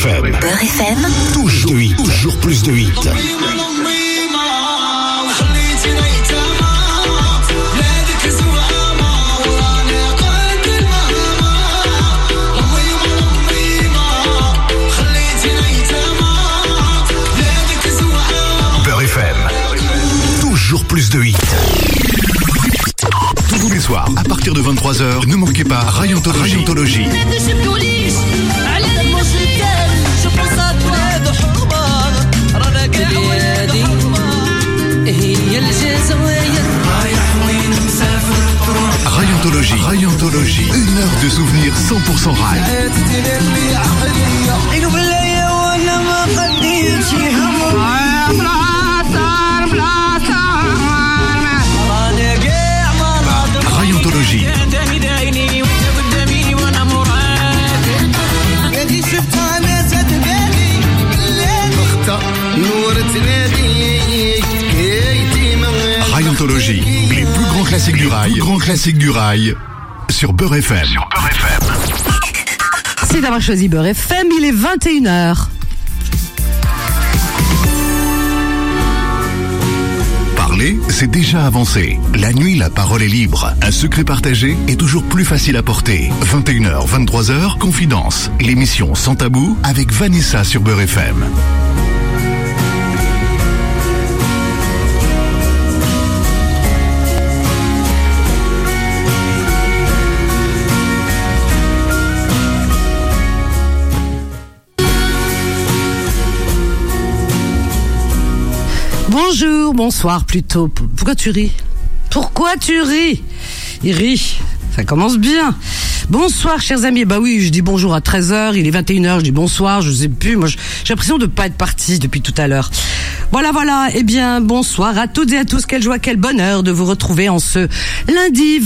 FM. Beurre FM. Toujours de 8. Toujours plus de 8. Beurre FM. Toujours plus de 8. Tous les soirs, à partir de 23h, ne manquez pas Rayantologie. Rayantologie. Une heure de souvenirs 100% rail. Rayantologie. Rayantologie. Les plus grands classiques du rail. Sur Beurre FM. Merci d'avoir choisi Beurre FM, il est 21h. Parler, c'est déjà avancé. La nuit, la parole est libre. Un secret partagé est toujours plus facile à porter. 21h, 23h, Confidence. L'émission Sans Tabou avec Vanessa sur Beurre FM. Bonjour, bonsoir plutôt. Pourquoi tu ris ? Il rit. Ça commence bien. Bonsoir, chers amis. Bah oui, je dis bonjour à 13h, il est 21h, je dis bonsoir, je sais plus. Moi, j'ai l'impression de pas être partie depuis tout à l'heure. Voilà. Eh bien, bonsoir à toutes et à tous. Quelle joie, quel bonheur de vous retrouver en ce lundi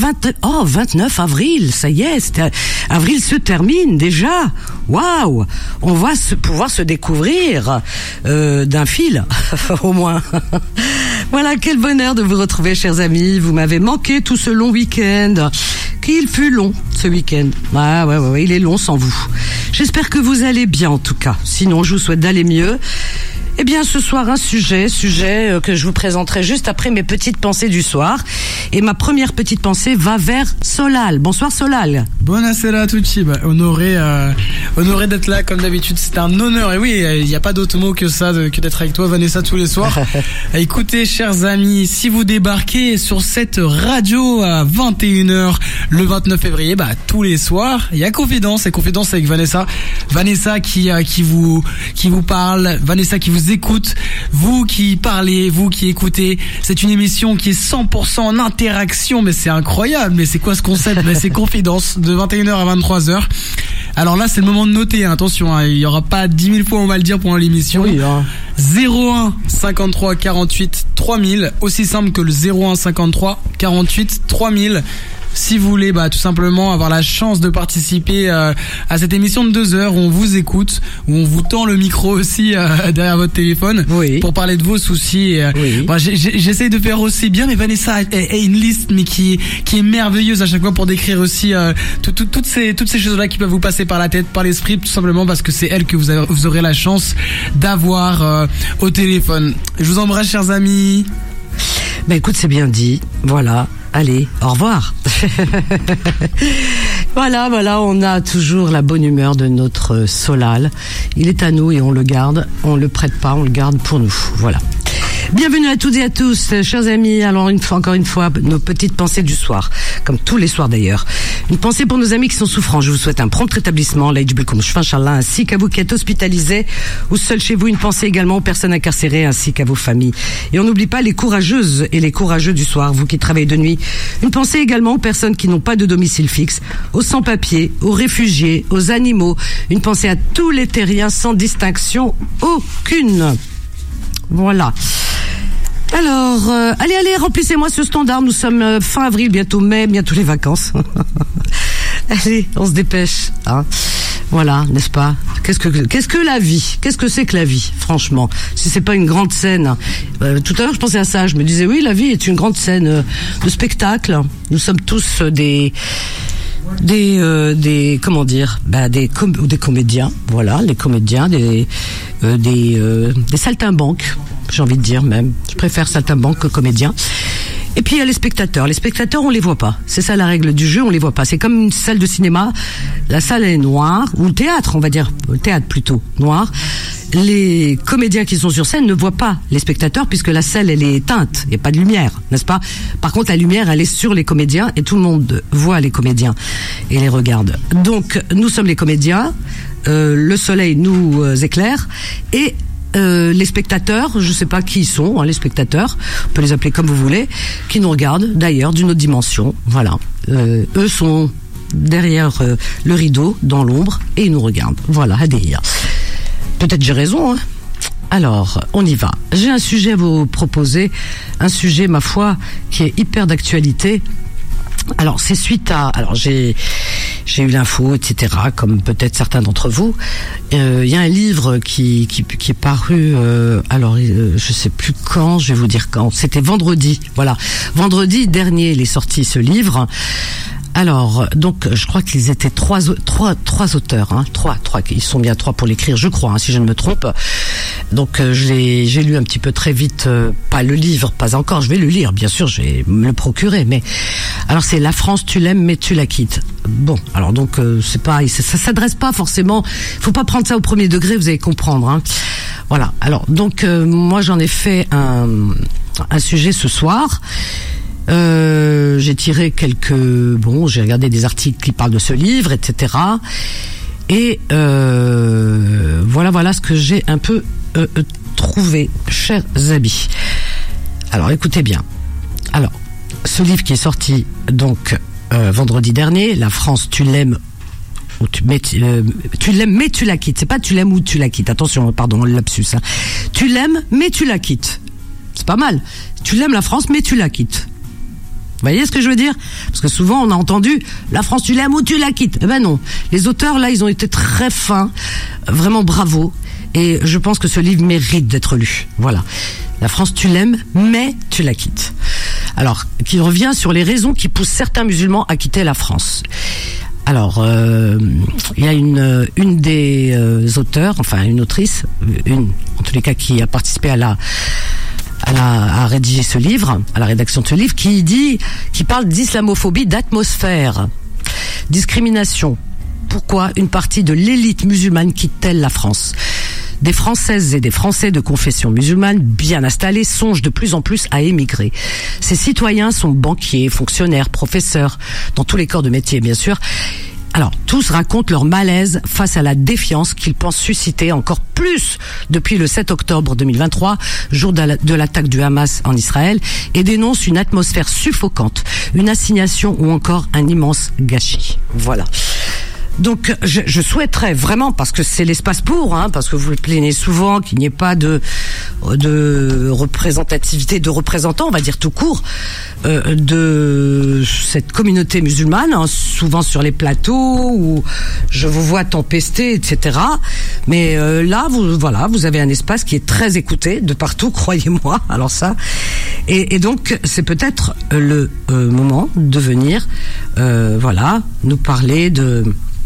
29 avril. Ça y est, avril se termine déjà. Waouh! On va pouvoir se découvrir d'un fil, au moins. Voilà, quel bonheur de vous retrouver, chers amis. Vous m'avez manqué tout ce long week-end. Qu'il fut long, ce week-end. Ouais, il est long sans vous. J'espère que vous allez bien, en tout cas. Sinon, je vous souhaite d'aller mieux. Eh bien, ce soir, un sujet que je vous présenterai juste après mes petites pensées du soir. Et ma première petite pensée va vers Solal. Bonsoir, Solal. Buonasera a tutti. Honoré d'être là, comme d'habitude. C'est un honneur. Et oui, il n'y a pas d'autre mot que ça, que d'être avec toi, Vanessa, tous les soirs. Écoutez, chers amis, si vous débarquez sur cette radio à 21h le 29 février, tous les soirs, il y a Confidence avec Vanessa. Vanessa qui vous parle, Vanessa qui vous écoute, vous qui parlez, vous qui écoutez. C'est une émission qui est 100% en interaction, mais c'est incroyable. Mais c'est quoi ce concept? Mais c'est Confidence de 21h à 23h. Alors là, c'est le moment de noter, attention, il y aura pas 10 000 fois on va le dire pendant l'émission. Oui, 01 53 48 3000, aussi simple que le 01 53 48 3000. Si vous voulez tout simplement avoir la chance de participer à cette émission de 2 heures où on vous écoute, où on vous tend le micro aussi derrière votre téléphone, oui, pour parler de vos soucis. Oui. J'essaye de faire aussi bien, mais Vanessa a une liste mais qui est merveilleuse à chaque fois pour décrire aussi toutes ces choses-là qui peuvent vous passer par la tête, par l'esprit, tout simplement parce que c'est elle que vous aurez la chance d'avoir au téléphone. Je vous embrasse, chers amis. Écoute, c'est bien dit. Voilà. Allez, au revoir. Voilà, on a toujours la bonne humeur de notre Solal. Il est à nous et on le garde. On le prête pas, on le garde pour nous. Voilà. Bienvenue à toutes et à tous, chers amis. Alors encore une fois, nos petites pensées du soir, comme tous les soirs d'ailleurs. Une pensée pour nos amis qui sont souffrants. Je vous souhaite un prompt rétablissement, ainsi qu'à vous qui êtes hospitalisés ou seuls chez vous. Une pensée également aux personnes incarcérées ainsi qu'à vos familles. Et on n'oublie pas les courageuses et les courageux du soir, vous qui travaillez de nuit. Une pensée également aux personnes qui n'ont pas de domicile fixe, aux sans-papiers, aux réfugiés, aux animaux. Une pensée à tous les terriens sans distinction aucune. Voilà. Alors, allez, remplissez-moi ce standard. Nous sommes fin avril, bientôt mai, bientôt les vacances. Allez, on se dépêche, hein. Voilà, n'est-ce pas? Qu'est-ce que la vie? Qu'est-ce que c'est que la vie, franchement? Si c'est pas une grande scène. Tout à l'heure, je pensais à ça. Je me disais, oui, la vie est une grande scène de spectacle. Nous sommes tous des comment dire, des comédiens, voilà, les comédiens, des saltimbanques, j'ai envie de dire même. Je préfère saltimbanques que comédiens. Et puis il y a les spectateurs. Les spectateurs, on les voit pas. C'est ça la règle du jeu, on les voit pas. C'est comme une salle de cinéma. La salle est noire, ou le théâtre, on va dire, le théâtre plutôt noir. Les comédiens qui sont sur scène ne voient pas les spectateurs puisque la salle elle est éteinte, il n'y a pas de lumière, n'est-ce pas? Par contre la lumière elle est sur les comédiens et tout le monde voit les comédiens et les regarde. Donc nous sommes les comédiens, le soleil nous éclaire et les spectateurs, je sais pas qui ils sont, hein, les spectateurs, on peut les appeler comme vous voulez, qui nous regardent d'ailleurs d'une autre dimension, voilà. Eux sont derrière le rideau, dans l'ombre, et ils nous regardent, voilà, Hadir. Peut-être j'ai raison, hein. Alors, on y va. J'ai un sujet à vous proposer, un sujet, ma foi, qui est hyper d'actualité. Alors, c'est suite à... Alors, j'ai eu l'info, etc., comme peut-être certains d'entre vous. Il y a un livre qui est paru... je sais plus quand, je vais vous dire quand. C'était vendredi, voilà. Vendredi dernier, il est sorti ce livre. Alors, donc, je crois qu'ils étaient trois auteurs, hein, trois, ils sont bien trois pour l'écrire, je crois, hein, si je ne me trompe. Donc, j'ai lu un petit peu très vite, pas le livre, pas encore, je vais le lire, bien sûr, je vais me le procurer, mais, alors c'est La France, tu l'aimes, mais tu la quittes. Bon, alors donc, c'est pas, ça s'adresse pas forcément, faut pas prendre ça au premier degré, vous allez comprendre, hein. Voilà. Alors, donc, moi, j'en ai fait un sujet ce soir. J'ai tiré j'ai regardé des articles qui parlent de ce livre, etc. Et voilà ce que j'ai un peu trouvé, chers amis. Alors, écoutez bien. Alors, ce livre qui est sorti donc vendredi dernier, La France, tu l'aimes. Tu l'aimes mais tu la quittes. C'est pas tu l'aimes ou tu la quittes. Attention, pardon, le lapsus. Hein. Tu l'aimes mais tu la quittes. C'est pas mal. Tu l'aimes la France mais tu la quittes. Vous voyez ce que je veux dire? Parce que souvent on a entendu la France tu l'aimes ou tu la quittes. Eh ben non. Les auteurs là ils ont été très fins, vraiment bravo. Et je pense que ce livre mérite d'être lu. Voilà. La France tu l'aimes mais tu la quittes. Alors qui revient sur les raisons qui poussent certains musulmans à quitter la France. Alors, il y a une des auteurs, enfin une autrice, en tous les cas qui a participé à rédiger ce livre, à la rédaction de ce livre, qui parle d'islamophobie, d'atmosphère, discrimination. Pourquoi une partie de l'élite musulmane quitte-t-elle la France? Des Françaises et des Français de confession musulmane bien installés songent de plus en plus à émigrer. Ces citoyens sont banquiers, fonctionnaires, professeurs, dans tous les corps de métier bien sûr. Alors, tous racontent leur malaise face à la défiance qu'ils pensent susciter encore plus depuis le 7 octobre 2023, jour de l'attaque du Hamas en Israël, et dénoncent une atmosphère suffocante, une assignation ou encore un immense gâchis. Voilà. Donc, je souhaiterais vraiment, parce que c'est l'espace pour, hein, parce que vous le plaignez souvent, qu'il n'y ait pas de représentativité, de représentants, on va dire tout court, de cette communauté musulmane, hein, souvent sur les plateaux où je vous vois tempester, etc. Mais là, vous avez un espace qui est très écouté de partout, croyez-moi. Alors ça, et donc c'est peut-être le moment de venir, nous parler de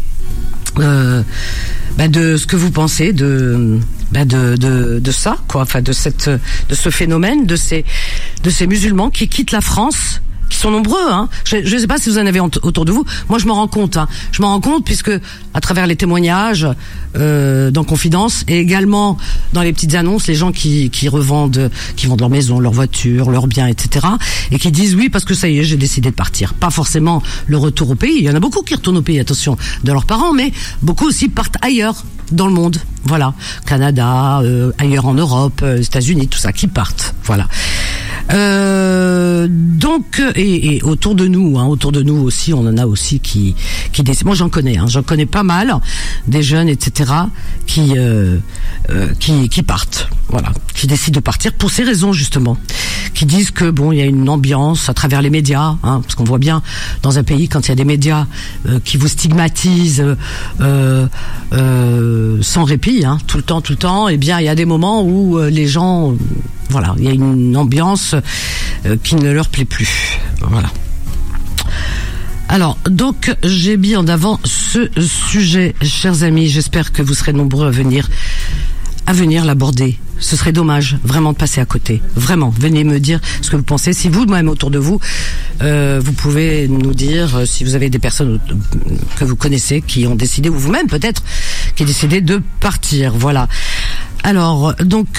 ce que vous pensez de ça, quoi, enfin de ce phénomène, de ces musulmans qui quittent la France, qui sont nombreux, hein. Je sais pas si vous en avez autour de vous. Moi, je m'en rends compte, hein. Je m'en rends compte puisque à travers les témoignages dans Confidence et également dans les petites annonces, les gens qui vendent leur maison, leur voiture, leurs biens, etc. et qui disent oui parce que ça y est, j'ai décidé de partir. Pas forcément le retour au pays. Il y en a beaucoup qui retournent au pays, attention, de leurs parents, mais beaucoup aussi partent ailleurs dans le monde. Voilà, Canada, ailleurs en Europe, États-Unis, tout ça, qui partent. Voilà. Donc et autour de nous aussi, on en a aussi qui décident. Moi j'en connais pas mal des jeunes, etc. qui partent, voilà, qui décident de partir pour ces raisons justement, qui disent que il y a une ambiance à travers les médias, hein, parce qu'on voit bien dans un pays quand il y a des médias qui vous stigmatisent sans répit, hein, tout le temps, et bien il y a des moments où les gens il y a une ambiance qui ne leur plaît plus. Voilà. Alors, donc, j'ai mis en avant ce sujet, chers amis. J'espère que vous serez nombreux à venir l'aborder. Ce serait dommage, vraiment, de passer à côté. Vraiment, venez me dire ce que vous pensez. Si vous, même autour de vous, vous pouvez nous dire si vous avez des personnes que vous connaissez qui ont décidé, ou vous-même peut-être, qui ont décidé de partir. Voilà. Alors, donc...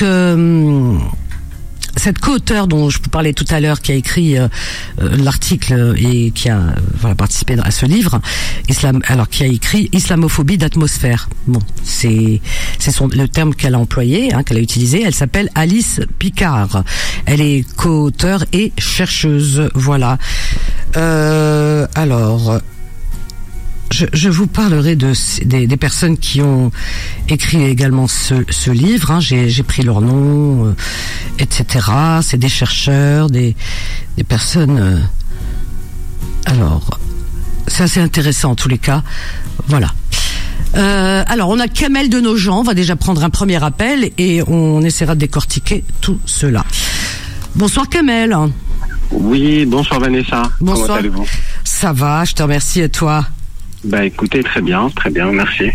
cette co-auteure dont je vous parlais tout à l'heure, qui a écrit l'article et qui a participé à ce livre, qui a écrit Islamophobie d'atmosphère. Bon, c'est le terme qu'elle a employé, qu'elle a utilisé. Elle s'appelle Alice Picard. Elle est co-auteure et chercheuse. Voilà. Alors. Je vous parlerai des personnes qui ont écrit également ce livre. J'ai pris leur nom, etc. C'est des chercheurs, des personnes. Alors, c'est assez intéressant en tous les cas. Voilà. Alors, on a Kamel de Nogent. On va déjà prendre un premier appel et on essaiera de décortiquer tout cela. Bonsoir Kamel. Oui, bonsoir Vanessa. Bonsoir. Comment allez-vous ? Ça va, je te remercie, et toi ? Écoutez, très bien, merci.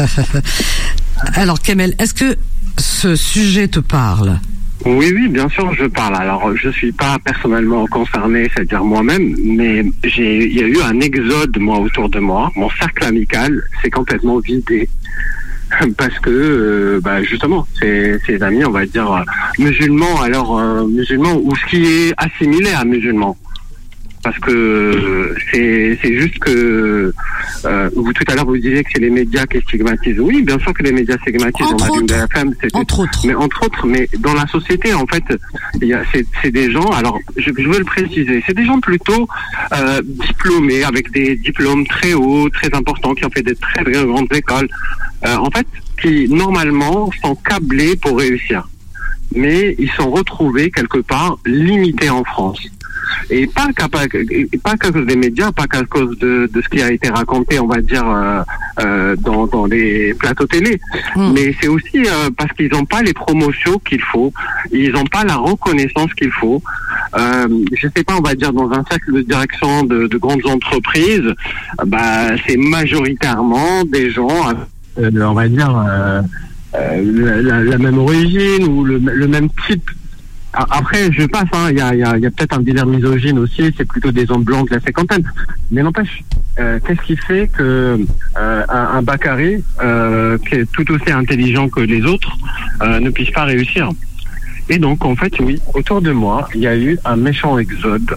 Alors Kamel, est-ce que ce sujet te parle ? Oui, bien sûr, je parle. Alors, je suis pas personnellement concerné, c'est-à-dire moi-même, mais il y a eu un exode, moi, autour de moi. Mon cercle amical s'est complètement vidé. Parce que, justement, ces amis, on va dire, musulmans, musulmans, ou ce qui est assimilé à musulmans. Parce que c'est juste que vous tout à l'heure vous disiez que c'est les médias qui stigmatisent. Oui, bien sûr que les médias stigmatisent. Entre autres, mais dans la société en fait, c'est des gens. Alors je veux le préciser, c'est des gens plutôt diplômés avec des diplômes très hauts, très importants, qui ont fait des très très grandes écoles. En fait, qui normalement sont câblés pour réussir, mais ils sont retrouvés quelque part limités en France. Et pas qu'à cause des médias, pas qu'à cause de ce qui a été raconté, on va dire, dans les plateaux télé. Mais c'est aussi parce qu'ils n'ont pas les promotions qu'il faut, ils n'ont pas la reconnaissance qu'il faut. Je sais pas, on va dire, dans un cercle de direction de grandes entreprises, c'est majoritairement des gens, on va dire, la même origine ou le même type. Après, je passe, il y a peut-être un délire misogyne aussi, c'est plutôt des hommes blancs de la cinquantaine. Mais n'empêche, qu'est-ce qui fait que un Bakary, qui est tout aussi intelligent que les autres, ne puisse pas réussir? Et donc, en fait, oui, autour de moi, il y a eu un méchant exode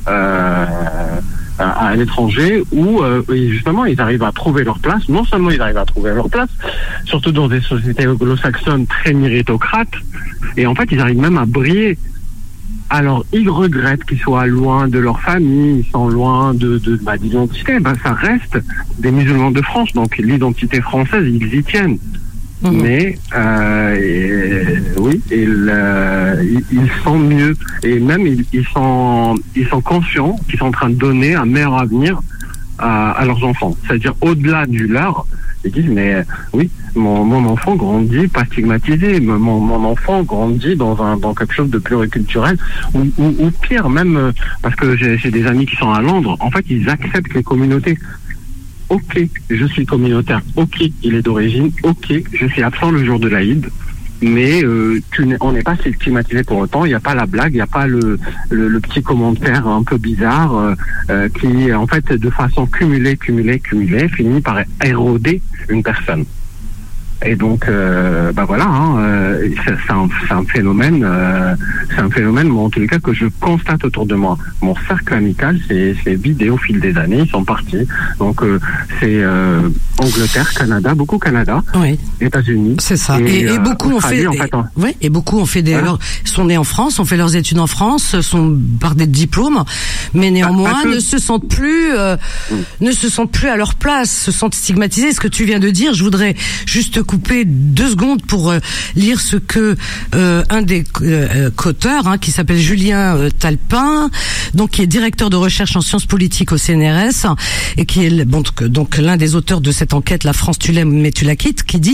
à l'étranger où justement ils arrivent à trouver leur place. Non seulement ils arrivent à trouver leur place, surtout dans des sociétés anglo-saxonnes très méritocrates, et en fait ils arrivent même à briller. Alors ils regrettent qu'ils soient loin de leur famille, ils sont loin d'identité. Ça reste des musulmans de France, donc l'identité française ils y tiennent. Mais oui, ils sont mieux, et même ils sont conscients qu'ils sont en train de donner un meilleur avenir à leurs enfants. C'est-à-dire au-delà du leur, ils disent mais oui, mon enfant grandit pas stigmatisé, mon enfant grandit dans quelque chose de pluriculturel, ou pire même, parce que j'ai des amis qui sont à Londres. En fait, ils acceptent les communautés. Ok, je suis communautaire. Ok, il est d'origine. Ok, je suis absent le jour de l'Aïd. Mais on n'est pas stigmatisé pour autant. Il n'y a pas la blague, il n'y a pas le petit commentaire un peu bizarre qui, en fait, de façon cumulée, finit par éroder une personne. Et donc, voilà, c'est un phénomène, moi, en tous les cas, que je constate autour de moi. Mon cercle amical, c'est vidé au fil des années, ils sont partis. Donc, c'est Angleterre, Canada, beaucoup Canada, oui. États-Unis. C'est ça. Et beaucoup ont fait, et beaucoup ont fait sont nés en France, ont fait leurs études en France, sont par des diplômes, mais néanmoins ne se sentent plus à leur place, se sentent stigmatisés. Ce que tu viens de dire, je voudrais juste couper 2 secondes pour lire ce que un des co-auteurs, qui s'appelle Julien Talpin, donc qui est directeur de recherche en sciences politiques au CNRS et qui est donc l'un des auteurs de cette enquête La France tu l'aimes mais tu la quittes, qui dit: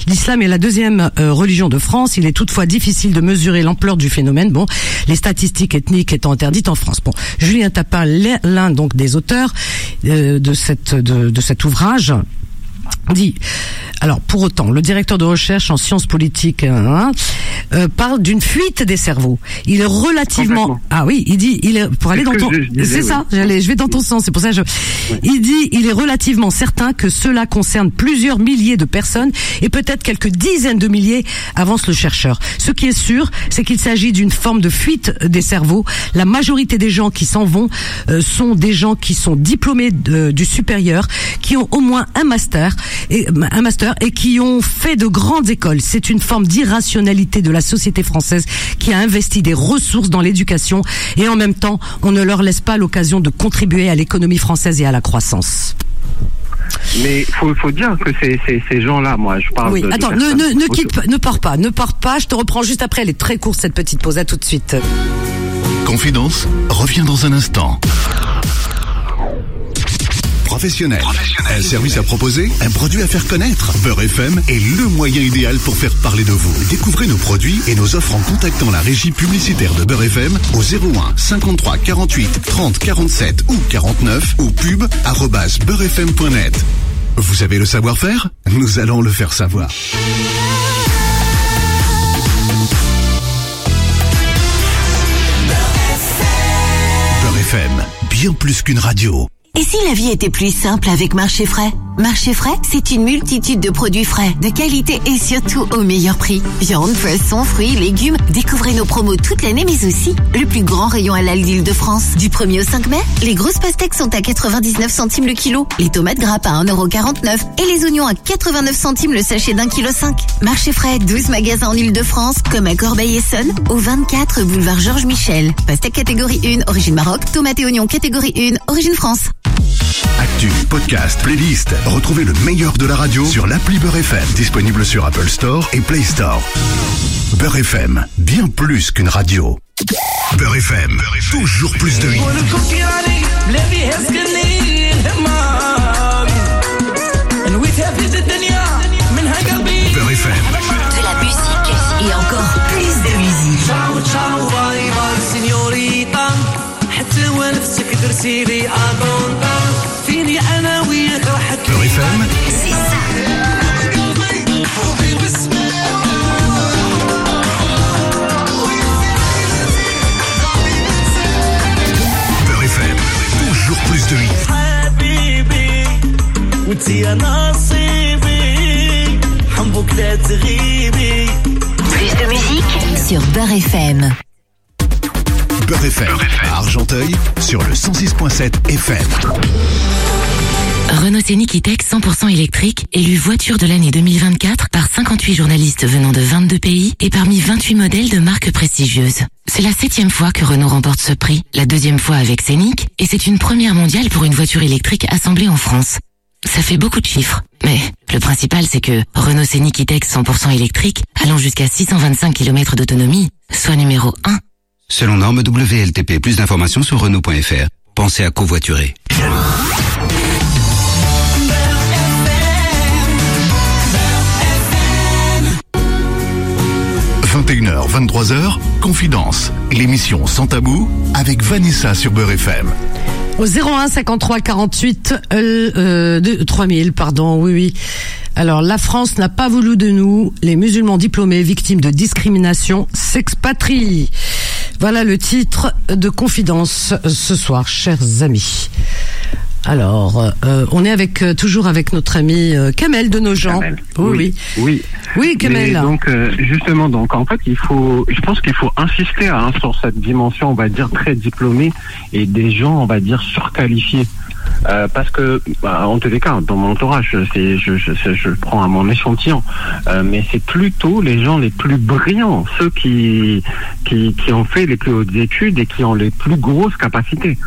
L'islam est la deuxième religion de France. Il est toutefois difficile de mesurer l'ampleur du phénomène. Bon, les statistiques ethniques étant interdites en France. Bon, Julien Tapin, l'un donc des auteurs de cet ouvrage, dit, alors pour autant, le directeur de recherche en sciences politiques parle d'une fuite des cerveaux. Il est relativement, il est pour aller dans ton, c'est ça, je vais dans ton sens, c'est pour ça que il dit, il est relativement certain que cela concerne plusieurs milliers de personnes et peut-être quelques dizaines de milliers, avance le chercheur. Ce qui est sûr, c'est qu'il s'agit d'une forme de fuite des cerveaux. La majorité des gens qui s'en vont sont des gens qui sont diplômés du supérieur, qui ont au moins un master et qui ont fait de grandes écoles. C'est une forme d'irrationalité de la société française qui a investi des ressources dans l'éducation et en même temps, on ne leur laisse pas l'occasion de contribuer à l'économie française et à la croissance. Mais faut dire que ces gens-là, moi, je parle de... Attends, ne pars pas, je te reprends juste après, elle est très courte cette petite pause, à tout de suite. Confidence revient dans un instant. Professionnel. Un service à proposer, un produit à faire connaître. Beurre FM est le moyen idéal pour faire parler de vous. Découvrez nos produits et nos offres en contactant la régie publicitaire de Beurre FM au 01 53 48 30 47 ou 49 ou pub@beurrefm.net. Vous avez le savoir-faire ? Nous allons le faire savoir. Beurre FM, bien plus qu'une radio. Et si la vie était plus simple avec Marché Frais ? Marché Frais, c'est une multitude de produits frais, de qualité et surtout au meilleur prix. Viande, poissons, fruits, légumes. Découvrez nos promos toute l'année, mais aussi le plus grand rayon halal d'Île-de-France. Du 1er au 5 mai, les grosses pastèques sont à 99 centimes le kilo, les tomates grappes à 1,49€ et les oignons à 89 centimes le sachet d'1,5 kg. Marché Frais, 12 magasins en Île-de-France, comme à Corbeil-Essonnes, au 24 boulevard Georges Michel. Pastèque catégorie 1, origine Maroc, tomates et oignons catégorie 1, origine France. Actu, podcast, playlist. Retrouvez le meilleur de la radio sur l'appli Beurre FM, disponible sur Apple Store et Play Store. Beurre FM, bien plus qu'une radio. Beurre FM, toujours plus de hits. Beurre FM. De la musique et encore plus de musique. Beurre FM. C'est ça. Beurre FM, toujours plus de hits. Plus de musique sur Beurre FM. Beurre FM, à Argenteuil, sur le 106.7 FM. Renault Scénic E-Tech 100% électrique, élu voiture de l'année 2024 par 58 journalistes venant de 22 pays et parmi 28 modèles de marques prestigieuses. C'est la 7e fois que Renault remporte ce prix, la 2e fois avec Scénic, et c'est une première mondiale pour une voiture électrique assemblée en France. Ça fait beaucoup de chiffres, mais le principal c'est que Renault Scénic E-Tech 100% électrique, allant jusqu'à 625 km d'autonomie, soit numéro 1. Selon norme WLTP, plus d'informations sur Renault.fr. Pensez à covoiturer. 21h, 23h, Confidence, l'émission Sans Tabou avec Vanessa sur Beurre FM. Au 01 53 48 3000, pardon, oui. Alors, la France n'a pas voulu de nous. Les musulmans diplômés victimes de discrimination s'expatrient. Voilà le titre de Confidence ce soir, chers amis. Alors, on est toujours avec notre ami Kamel de Nogent. Oui, Kamel. Donc, justement, en fait, je pense qu'il faut insister sur cette dimension, on va dire, très diplômée et des gens, on va dire, surqualifiés. Parce que, en tous les cas, dans mon entourage, je prends à mon échantillon, mais c'est plutôt les gens les plus brillants, ceux qui ont fait les plus hautes études et qui ont les plus grosses capacités.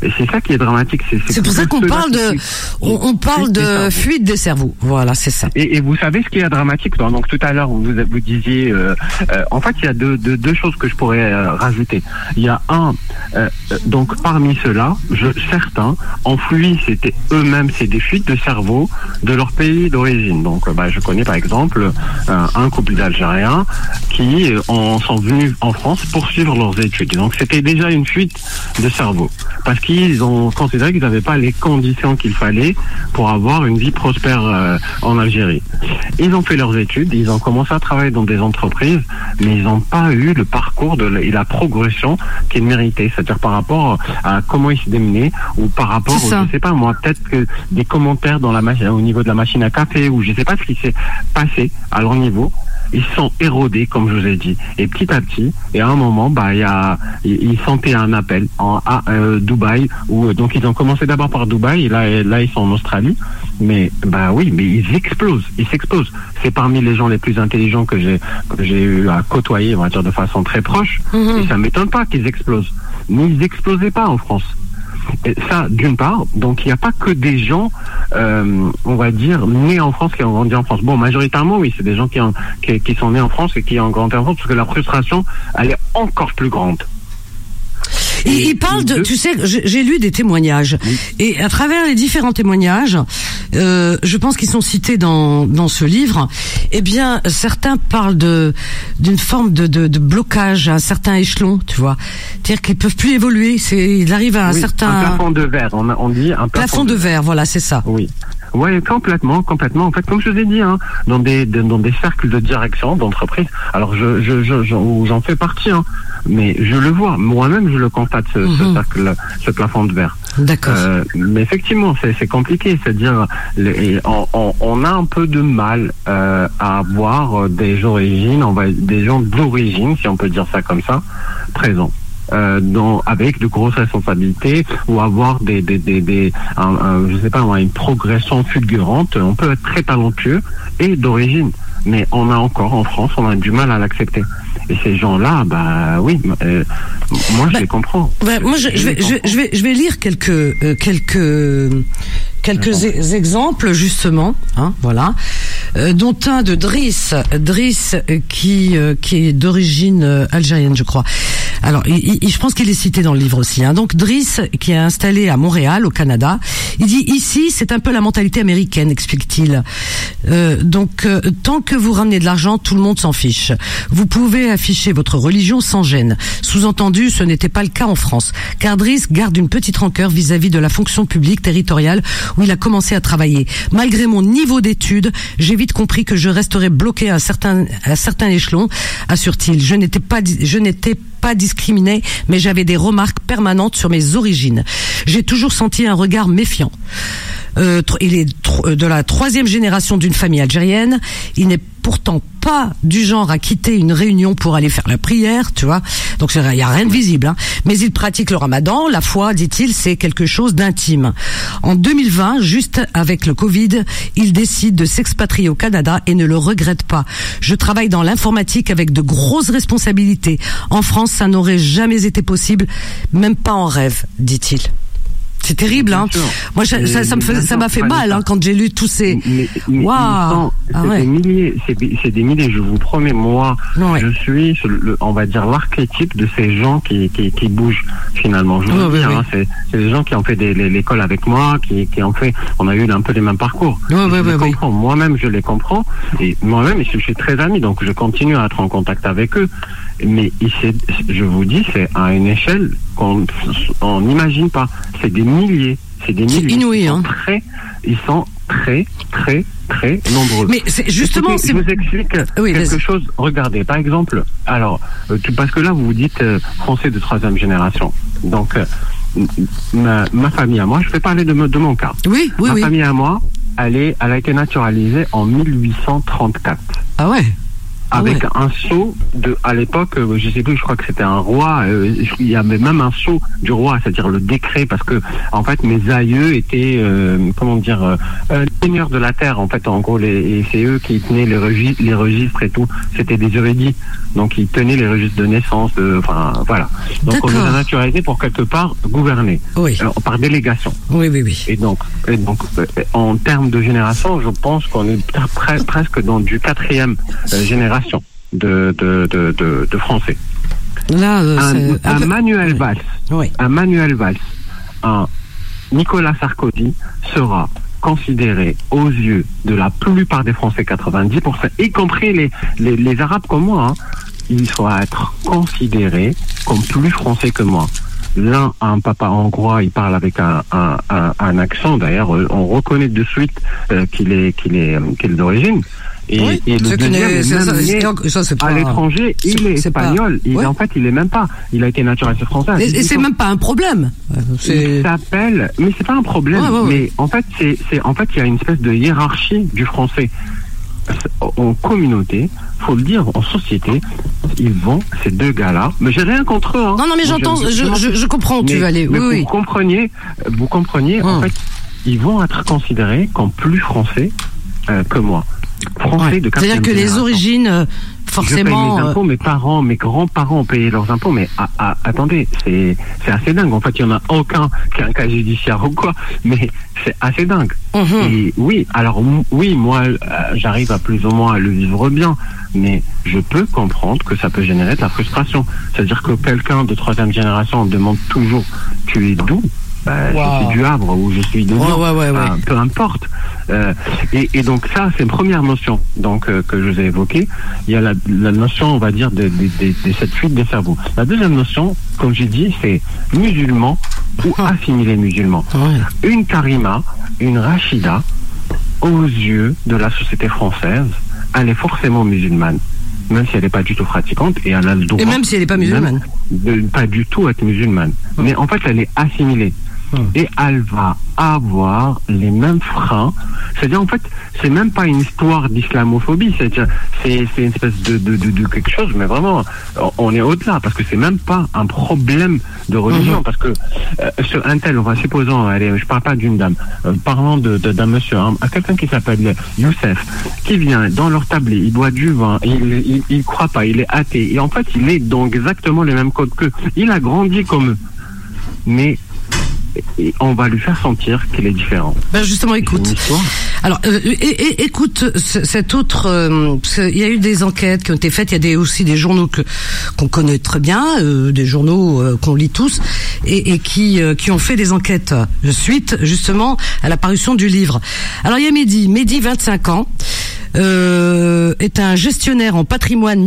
Et c'est ça qui est dramatique. C'est pour ça qu'on parle on parle de fuite des cerveaux. Voilà, c'est ça. Et vous savez ce qui est dramatique, donc tout à l'heure vous disiez, en fait il y a deux choses que je pourrais rajouter. Il y a donc parmi ceux-là, certains enfouis, c'était eux-mêmes, c'est des fuites de cerveau de leur pays d'origine. Donc je connais par exemple un couple d'Algériens qui sont venus en France poursuivre leurs études. Donc c'était déjà une fuite de cerveau parce qu'ils ont considéré qu'ils n'avaient pas les conditions qu'il fallait pour avoir une vie prospère en Algérie. Ils ont fait leurs études, ils ont commencé à travailler dans des entreprises, mais ils n'ont pas eu le parcours et la progression qu'ils méritaient, c'est-à-dire par rapport à comment ils se démenaient ou par rapport, je sais pas moi, peut-être que des commentaires au niveau de la machine à café ou je sais pas ce qui s'est passé à leur niveau. Ils sont érodés, comme je vous ai dit. Et petit à petit, et à un moment, ils sentaient un appel à Dubaï, donc ils ont commencé d'abord par Dubaï, et là ils sont en Australie. Mais ils s'explosent. C'est parmi les gens les plus intelligents que j'ai eu à côtoyer, on va dire de façon très proche. Et ça m'étonne pas qu'ils explosent. Mais ils explosaient pas en France. Et ça, d'une part, donc il n'y a pas que des gens, on va dire, nés en France qui ont grandi en France. Bon, majoritairement, oui, c'est des gens qui sont nés en France et qui ont grandi en France, parce que la frustration, elle est encore plus grande. Et il parle tu sais, j'ai lu des témoignages, et à travers les différents témoignages, je pense qu'ils sont cités dans ce livre. Eh bien, certains parlent d'une forme de blocage à un certain échelon, tu vois, c'est-à-dire qu'ils peuvent plus évoluer. Ils arrivent à un certain plafond de verre. On dit un plafond de verre. Voilà, c'est ça. Oui. Ouais, complètement. En fait, comme je vous ai dit, dans des cercles de direction d'entreprise. Alors, j'en fais partie, mais je le vois. Moi-même, je le constate, ce cercle, ce plafond de verre. D'accord. Mais effectivement, c'est compliqué. C'est-à-dire, on a un peu de mal à avoir des origines, des gens d'origine, si on peut dire ça comme ça, présents. Avec de grosses responsabilités ou avoir je sais pas, une progression fulgurante. On peut être très talentueux et d'origine, mais on a encore en France, on a du mal à l'accepter. Et ces gens-là, moi je les comprends. Moi je vais lire quelques exemples justement, voilà, dont un de Driss qui est d'origine algérienne, je crois. Alors, je pense qu'il est cité dans le livre aussi. Donc Driss, qui est installé à Montréal, au Canada, il dit ici c'est un peu la mentalité américaine, explique-t-il. Tant que vous ramenez de l'argent, tout le monde s'en fiche. Vous pouvez afficher votre religion sans gêne. Sous-entendu, ce n'était pas le cas en France, car Driss garde une petite rancœur vis-à-vis de la fonction publique territoriale où il a commencé à travailler. Malgré mon niveau d'études, j'ai vite compris que je resterais bloqué à un certain échelon, assure-t-il. Je n'étais pas discriminé, mais j'avais des remarques permanentes sur mes origines. J'ai toujours senti un regard méfiant. Il est de la 3e génération d'une famille algérienne. Il n'est pourtant pas du genre à quitter une réunion pour aller faire la prière, tu vois. Donc il y a rien de visible, mais il pratique le ramadan. La foi, dit-il, c'est quelque chose d'intime. En 2020, juste avec le Covid, il décide de s'expatrier au Canada et ne le regrette pas. Je travaille dans l'informatique avec de grosses responsabilités. En France, ça n'aurait jamais été possible, même pas en rêve, dit-il. C'est terrible, Moi, ça m'a fait mal, quand j'ai lu tous ces. Waouh. C'est des milliers. Je vous promets, moi, je suis, on va dire, l'archétype de ces gens qui bougent finalement. Je vous dis, c'est des gens qui ont fait l'école avec moi, qui ont fait. On a eu un peu les mêmes parcours. Je comprends. Moi-même, je les comprends. Et moi-même, je suis très ami, donc je continue à être en contact avec eux. Mais je vous dis, c'est à une échelle qu'on n'imagine pas. C'est des milliers. C'est inouï, Ils sont très, très, très nombreux. Mais c'est justement... Écoutez, je vous explique quelque chose. Regardez, par exemple, parce que là, vous vous dites français de 3e génération. Donc, ma famille à moi, je vais parler de mon cas. Ma famille à moi, elle a été naturalisée en 1834. Ah ouais? avec un sceau à l'époque, je sais plus, je crois que c'était un roi, il y avait même un sceau du roi, c'est-à-dire le décret, parce que en fait mes aïeux étaient seigneurs de la terre, en fait, en gros, et c'est eux qui tenaient les registres et tout, c'était des érudits, donc ils tenaient les registres de naissance, voilà. Donc on les a naturalisés pour quelque part gouverner, par délégation. Oui. Et donc en termes de génération, je pense qu'on est presque dans du 4e génération de Français. Là, un Manuel Valls, un Nicolas Sarkozy sera considéré aux yeux de la plupart des Français, 90%, y compris les Arabes comme moi, il va être considéré comme plus français que moi. L'un a un papa hongrois, il parle avec un accent, d'ailleurs, on reconnaît de suite qu'il est d'origine. Et le deuxième, à l'étranger, il est espagnol. En fait, il est même pas. Il a été naturalisé français. Et c'est même pas un problème. Il s'appelle, mais c'est pas un problème. Mais en fait, il y a une espèce de hiérarchie du français. En communauté, faut le dire, en société, ces deux gars-là, mais j'ai rien contre eux. Non, mais j'entends, je comprends où tu veux aller. Mais vous compreniez, en fait, ils vont être considérés comme plus français que moi. Français de 4e C'est-à-dire que les origines, forcément. Je paye mes impôts, mes parents, mes grands-parents ont payé leurs impôts, mais attendez, c'est assez dingue. En fait, il n'y en a aucun qui a un cas judiciaire ou quoi, mais c'est assez dingue. Et moi, j'arrive à plus ou moins à le vivre bien, mais je peux comprendre que ça peut générer de la frustration. C'est-à-dire que quelqu'un de 3e génération demande toujours « tu es d'où ?» Je suis du Havre ou je suis de Lyon, peu importe. Et donc ça, c'est une première notion que je vous ai évoquée. Il y a la notion, on va dire, de cette fuite des cerveaux. La deuxième notion, comme j'ai dit, c'est musulman ou assimilé musulman. Une Karima, une Rachida, aux yeux de la société française, elle est forcément musulmane. Même si elle n'est pas du tout pratiquante, et elle a le droit. Et même si elle n'est pas musulmane. De pas du tout être musulmane. Mais en fait, elle est assimilée. Et elle va avoir les mêmes freins. C'est-à-dire, en fait, c'est même pas une histoire d'islamophobie. C'est-à-dire, c'est une espèce de quelque chose, mais vraiment, on est au-delà, parce que c'est même pas un problème de religion. Parce que, sur un tel, on va supposons, je parle pas d'une dame, parlant d'un monsieur, quelqu'un qui s'appelle Youssef, qui vient dans leur tablier, il boit du vin, il croit pas, il est athée. Et en fait, il est dans exactement les mêmes codes qu'eux. Il a grandi comme eux. Mais et on va lui faire sentir qu'il est différent. Justement, écoute. Alors, écoute, cette autre, il y a eu des enquêtes qui ont été faites. Il y a aussi des journaux qu'on connaît très bien, des journaux qu'on lit tous, et qui ont fait des enquêtes suite justement à l'apparition du livre. Alors, il y a Mehdi, 25 ans. Est un gestionnaire en patrimoine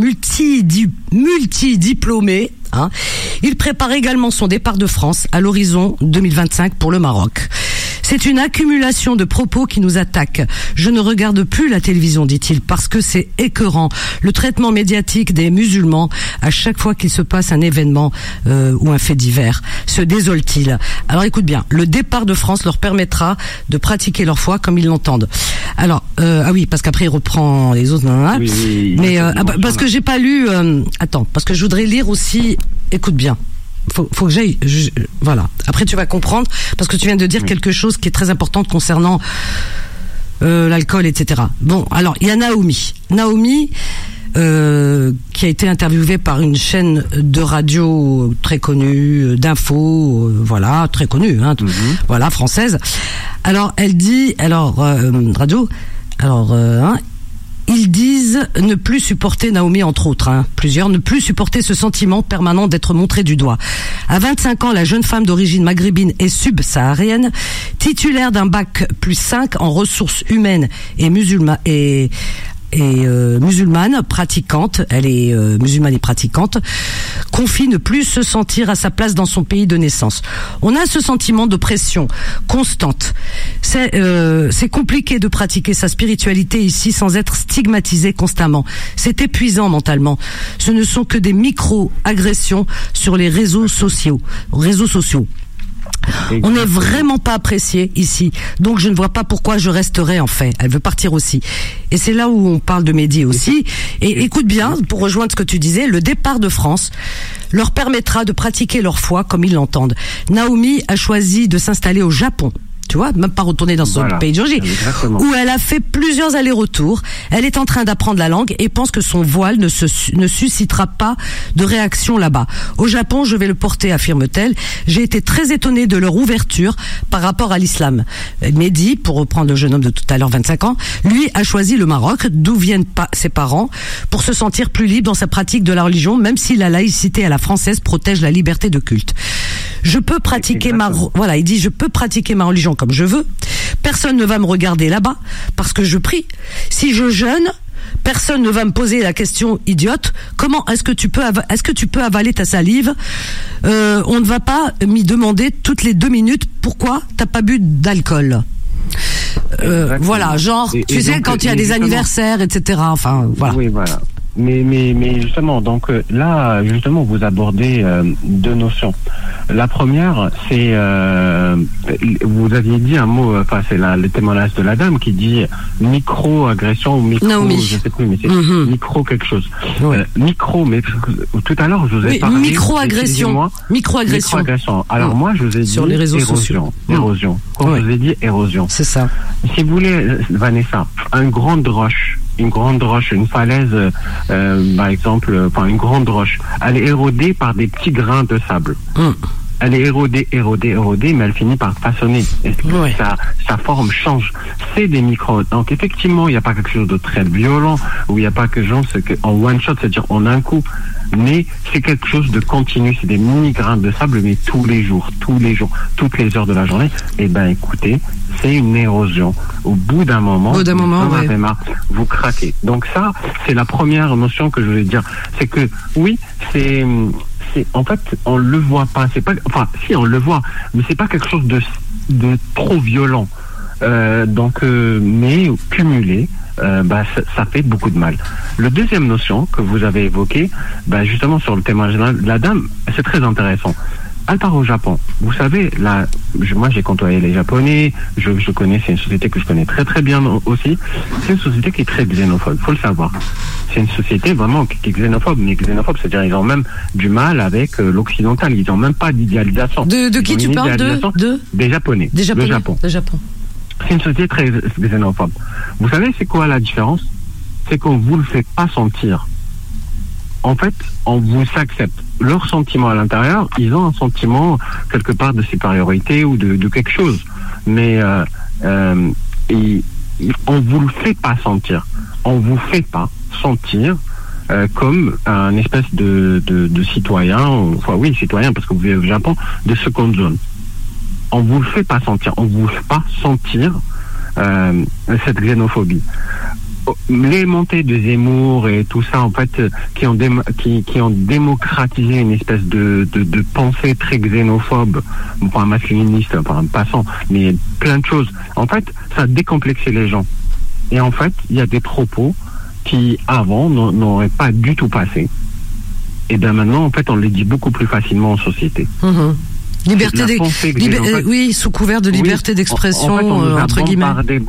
multidiplômé. Il prépare également son départ de France à l'horizon 2025 pour le Maroc. C'est une accumulation de propos qui nous attaquent. Je ne regarde plus la télévision, dit-il, parce que c'est écœurant. Le traitement médiatique des musulmans à chaque fois qu'il se passe un événement ou un fait divers. Se désole-t-il. Alors écoute bien, le départ de France leur permettra de pratiquer leur foi comme ils l'entendent. Alors, parce qu'après il reprend les autres. Mais parce que j'ai pas lu. Parce que je voudrais lire aussi. Écoute bien. Faut que j'aille. Voilà. Après, tu vas comprendre parce que tu viens de dire quelque chose qui est très important concernant l'alcool, etc. Bon, alors il y a Naomi, qui a été interviewée par une chaîne de radio très connue, d'info, très connue, voilà, française. Alors, elle dit, radio, ils disent ne plus supporter, Naomi entre autres, plusieurs, ne plus supporter ce sentiment permanent d'être montré du doigt. À 25 ans, la jeune femme d'origine maghrébine et subsaharienne, titulaire d'un bac +5 en ressources humaines et musulmane pratiquante, elle est musulmane et pratiquante, confie ne plus se sentir à sa place dans son pays de naissance. On a ce sentiment de pression constante. C'est compliqué de pratiquer sa spiritualité ici sans être stigmatisé constamment. C'est épuisant mentalement. Ce ne sont que des micro-agressions sur les réseaux sociaux. On n'est vraiment pas apprécié ici. Donc je ne vois pas pourquoi je resterai en fait. Elle veut partir aussi. Et c'est là où on parle de Mehdi aussi. Et écoute bien, pour rejoindre ce que tu disais, le départ de France leur permettra de pratiquer leur foi comme ils l'entendent. Naomi a choisi de s'installer au Japon. Tu vois, même pas retourner dans son pays d'origine, où elle a fait plusieurs allers-retours. Elle est en train d'apprendre la langue et pense que son voile ne suscitera pas de réaction là-bas. Au Japon, je vais le porter, affirme-t-elle. J'ai été très étonnée de leur ouverture par rapport à l'islam. Mehdi, pour reprendre le jeune homme de tout à l'heure, 25 ans, lui a choisi le Maroc, d'où viennent ses parents, pour se sentir plus libre dans sa pratique de la religion, même si la laïcité à la française protège la liberté de culte. Je peux pratiquer il dit, je peux pratiquer ma religion comme je veux. Personne ne va me regarder là-bas parce que je prie. Si je jeûne, personne ne va me poser la question idiote. Comment est-ce que tu peux avaler ta salive? On ne va pas m'y demander toutes les 2 minutes pourquoi t'as pas bu d'alcool. Voilà, genre, tu sais, quand il y a des anniversaires, etc. Enfin, voilà. Oui, voilà. Mais justement, donc là, justement, vous abordez 2 notions. La première, c'est vous aviez dit un mot, enfin c'est le témoignage de la dame qui dit micro-agression ou micro, Naomi. je sais plus, mais c'est micro quelque chose. Oui. Micro, mais tout à l'heure je vous ai parlé. Micro-agression. Alors moi je vous ai dit sur les réseaux sociaux. Érosion. Quand je vous ai dit érosion. C'est ça. Si vous voulez, Vanessa, une grande roche, une falaise, par exemple, enfin une grande roche, elle est érodée par des petits grains de sable. Elle est érodée, mais elle finit par façonner. Sa forme change. C'est des microbes. Donc effectivement, il n'y a pas quelque chose de très violent, ou il n'y a pas que en one shot, c'est-à-dire en un coup. Mais c'est quelque chose de continu, c'est des mini-grains de sable, mais tous les jours, toutes les heures de la journée. Eh ben, écoutez, c'est une érosion. Au bout d'un moment, vous craquez. Donc ça, c'est la première notion que je voulais dire. C'est que, oui, en fait, on le voit pas. C'est pas, enfin, si, on le voit, mais c'est pas quelque chose de trop violent. Mais cumulé, ça fait beaucoup de mal. Le deuxième notion que vous avez évoquée, justement sur le témoignage de la dame, c'est très intéressant. Elle part au Japon. Vous savez, là, moi j'ai côtoyé les Japonais, je connais, c'est une société que je connais très très bien aussi. C'est une société qui est très xénophobe, faut le savoir. C'est une société vraiment qui est xénophobe, mais xénophobe, c'est-à-dire ils ont même du mal avec l'occidental, ils n'ont même pas d'idéalisation. De qui tu parles? Des Japonais. Des Japonais. Le Japon. C'est une société très xénophobe. Vous savez, c'est quoi la différence? C'est qu'on vous le fait pas sentir. En fait, on vous accepte. Leurs sentiments à l'intérieur, ils ont un sentiment quelque part de supériorité ou de quelque chose. Mais on vous le fait pas sentir. On vous fait pas sentir comme un espèce de citoyen, enfin oui, citoyen, parce que vous vivez au Japon, de seconde zone. On vous le fait pas sentir. On vous fait pas sentir cette xénophobie. Les montées de Zemmour et tout ça, en fait, qui ont démocratisé une espèce de pensée très xénophobe, pas masculiniste, enfin, passant, mais plein de choses. En fait, ça a décomplexé les gens. Et en fait, il y a des propos qui, avant, n'auraient pas du tout passé. Et bien maintenant, en fait, on les dit beaucoup plus facilement en société. Liberté oui, sous couvert de liberté d'expression, en fait, on nous a entre guillemets.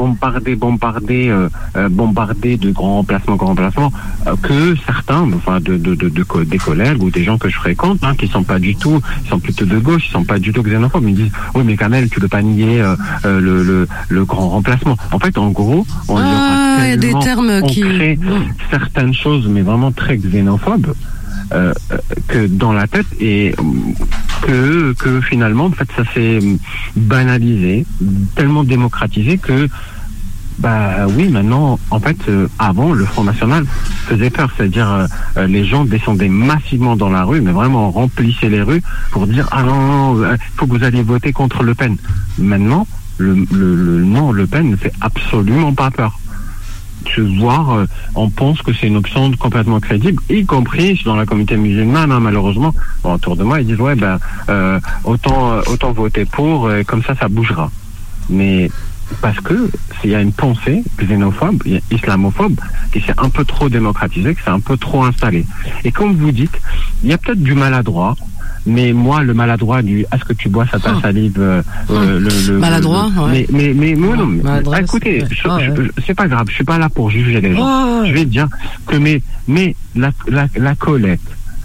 Bombardé de grands remplacements, que certains, enfin, des collègues ou des gens que je fréquente, qui sont pas du tout, ils sont plutôt de gauche, ils sont pas du tout xénophobes, ils me disent, oui, mais Kamel, tu peux pas nier, le grand remplacement. En fait, en gros, on crée certaines choses, mais vraiment très xénophobes, que dans la tête, et que finalement en fait ça s'est banalisé, tellement démocratisé que oui, maintenant en fait avant le Front National faisait peur, c'est-à-dire les gens descendaient massivement dans la rue, mais vraiment remplissaient les rues pour dire non, faut que vous alliez voter contre Le Pen. Maintenant le nom Le Pen ne fait absolument pas peur. Voire on pense que c'est une option complètement crédible, y compris dans la communauté musulmane, malheureusement. Autour de moi, ils disent autant voter pour, comme ça bougera. Mais parce que il y a une pensée xénophobe, islamophobe, qui s'est un peu trop démocratisée, qui s'est un peu trop installée. Et comme vous dites, il y a peut-être du maladroit, mais moi, le maladroit est-ce que tu bois ta salive, maladroit, ouais. Mais non, maladroit, écoutez, c'est pas grave, je suis pas là pour juger les gens. Je vais dire que la Colette,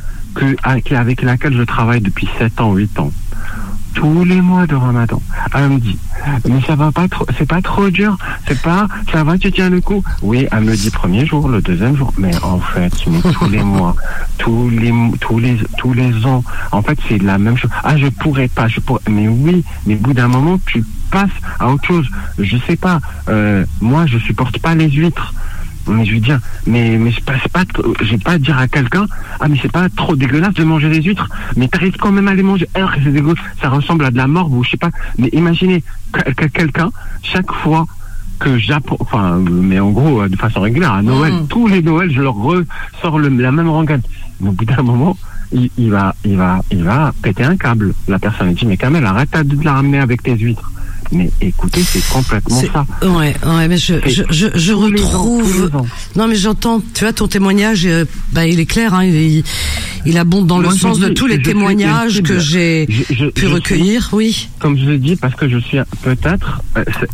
avec laquelle je travaille depuis 7 ans, 8 ans, tous les mois de Ramadan, elle me dit, mais ça va pas trop, c'est pas trop dur, ça va, tu tiens le coup. Oui, elle me dit premier jour, le deuxième jour, mais en fait, tous les mois, tous les ans, en fait, c'est la même chose. Je pourrais pas, mais oui, mais au bout d'un moment, tu passes à autre chose. Je sais pas, moi, je supporte pas les huîtres. Mais je veux dire, mais j'ai pas à dire à quelqu'un, mais c'est pas trop dégueulasse de manger des huîtres, mais t'arrives quand même à les manger, c'est dégueulasse, ça ressemble à de la morve ou je sais pas, mais imaginez quelqu'un, chaque fois que mais en gros, de façon régulière, à Noël, tous les Noëls, je leur ressors la même rengaine. Mais au bout d'un moment, il va péter un câble. La personne dit, mais Kamel, arrête de la ramener avec tes huîtres. Mais écoutez, c'est complètement ça. Ouais, mais je retrouve. Non, mais j'entends. Tu vois, ton témoignage, il est clair. Hein, il abonde dans le sens de tous les témoignages que j'ai pu recueillir. Oui. Comme je l'ai dit, parce que je suis peut-être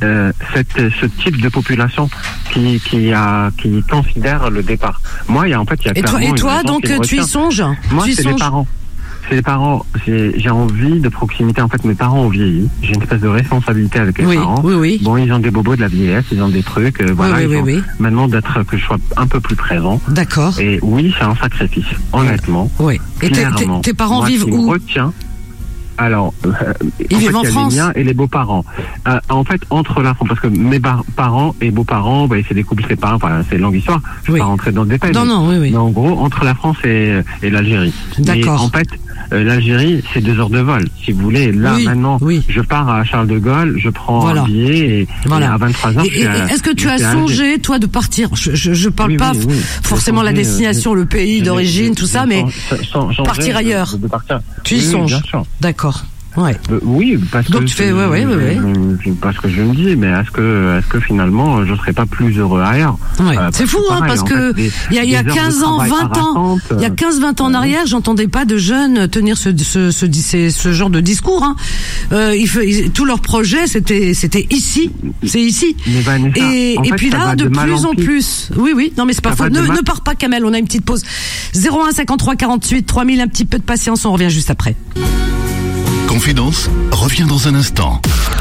ce type de population qui considère le départ. Moi, il y a Et toi, donc, tu y songes? Moi, c'est les parents. C'est les parents, j'ai envie de proximité. En fait, mes parents ont vieilli. J'ai une espèce de responsabilité avec les parents. Oui. Bon, ils ont des bobos de la vieillesse, ils ont des trucs. Maintenant, que je sois un peu plus présent. D'accord. Et oui, c'est un sacrifice, honnêtement. Oui. Et tes parents vivent où? Alors, ils vivent en France. Les miens et les beaux-parents. En fait, entre la France, parce que mes parents et beaux-parents, c'est des couples séparés. Enfin, c'est une longue histoire. Je ne vais pas rentrer dans le détail. Oui. Mais en gros, entre la France et l'Algérie. D'accord. Et en fait, l'Algérie, c'est 2 heures de vol. Si vous voulez, là, maintenant, je pars à Charles de Gaulle, je prends un billet et à 23 heures, est-ce que tu as songé, toi, de partir? Je parle pas forcément la destination, le pays d'origine, tout ça, mais partir ailleurs. Tu y songes? Bien sûr. D'accord. Ouais. Oui, parce donc que tu fais, parce que je me dis, mais est-ce que finalement je serais pas plus heureux ailleurs? C'est fou, parce que il y a 15 ans, 20 ans, il y a 15-20 ans en arrière, j'entendais pas de jeunes tenir ce genre de discours. Tous leurs projets, c'était ici, c'est ici. Et puis là, de plus en plus. Oui, non mais c'est pas faux. Ne pars pas, Kamel, on a une petite pause. 01 53 48 3000, un petit peu de patience, on revient juste après. Confidence revient dans un instant.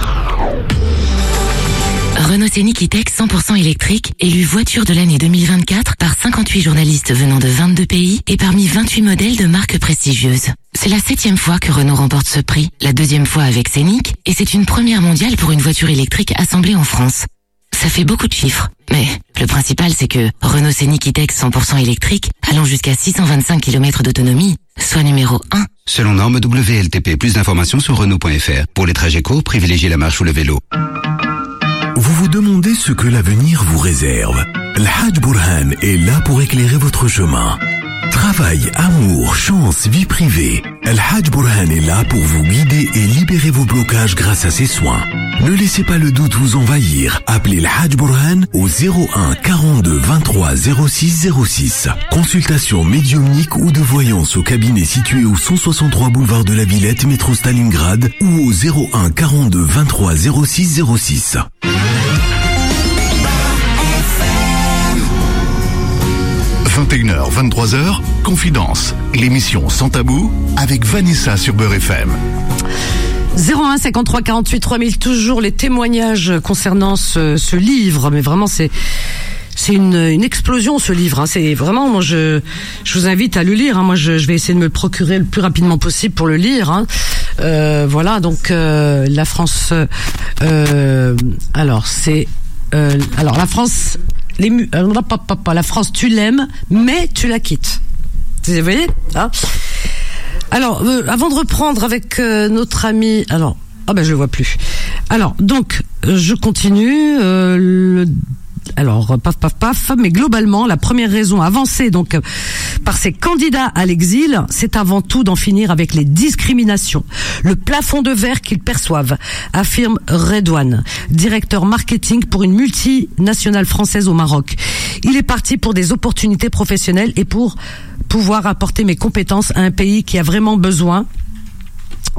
Renault Scénic E-Tech 100% électrique, élu voiture de l'année 2024 par 58 journalistes venant de 22 pays et parmi 28 modèles de marques prestigieuses. C'est la 7e fois que Renault remporte ce prix, la 2e fois avec Scénic, et c'est une première mondiale pour une voiture électrique assemblée en France. Ça fait beaucoup de chiffres, mais le principal c'est que Renault Scénic E-Tech 100% électrique, allant jusqu'à 625 km d'autonomie, soit numéro 1. Selon norme WLTP, plus d'informations sur Renault.fr. Pour les trajets courts, privilégiez la marche ou le vélo. Vous vous demandez ce que l'avenir vous réserve. Al-Hajj Burhan est là pour éclairer votre chemin. Travail, amour, chance, vie privée. Al-Hajj Burhan est là pour vous guider et libérer vos blocages grâce à ses soins. Ne laissez pas le doute vous envahir. Appelez Al-Hajj Burhan au 01 42 23 06 06. Consultation médiumnique ou de voyance au cabinet situé au 163 boulevard de la Villette, métro Stalingrad, ou au 01 42 23 06 06. 21h, 23h, Confidence, l'émission Sans Tabou avec Vanessa sur Beurre FM. 01 53 48 3000, toujours les témoignages concernant ce livre, mais vraiment c'est une explosion ce livre. C'est vraiment, moi je vous invite à le lire. Moi je vais essayer de me le procurer le plus rapidement possible pour le lire. Voilà, donc la France. Alors la France. La France, tu l'aimes, mais tu la quittes. Vous voyez, hein? Alors, avant de reprendre avec notre ami, je le vois plus. Alors, donc, je continue. Alors, paf, mais globalement, la première raison avancée donc par ces candidats à l'exil, c'est avant tout d'en finir avec les discriminations, le plafond de verre qu'ils perçoivent, affirme Redouane, directeur marketing pour une multinationale française au Maroc. Il est parti pour des opportunités professionnelles et pour pouvoir apporter mes compétences à un pays qui a vraiment besoin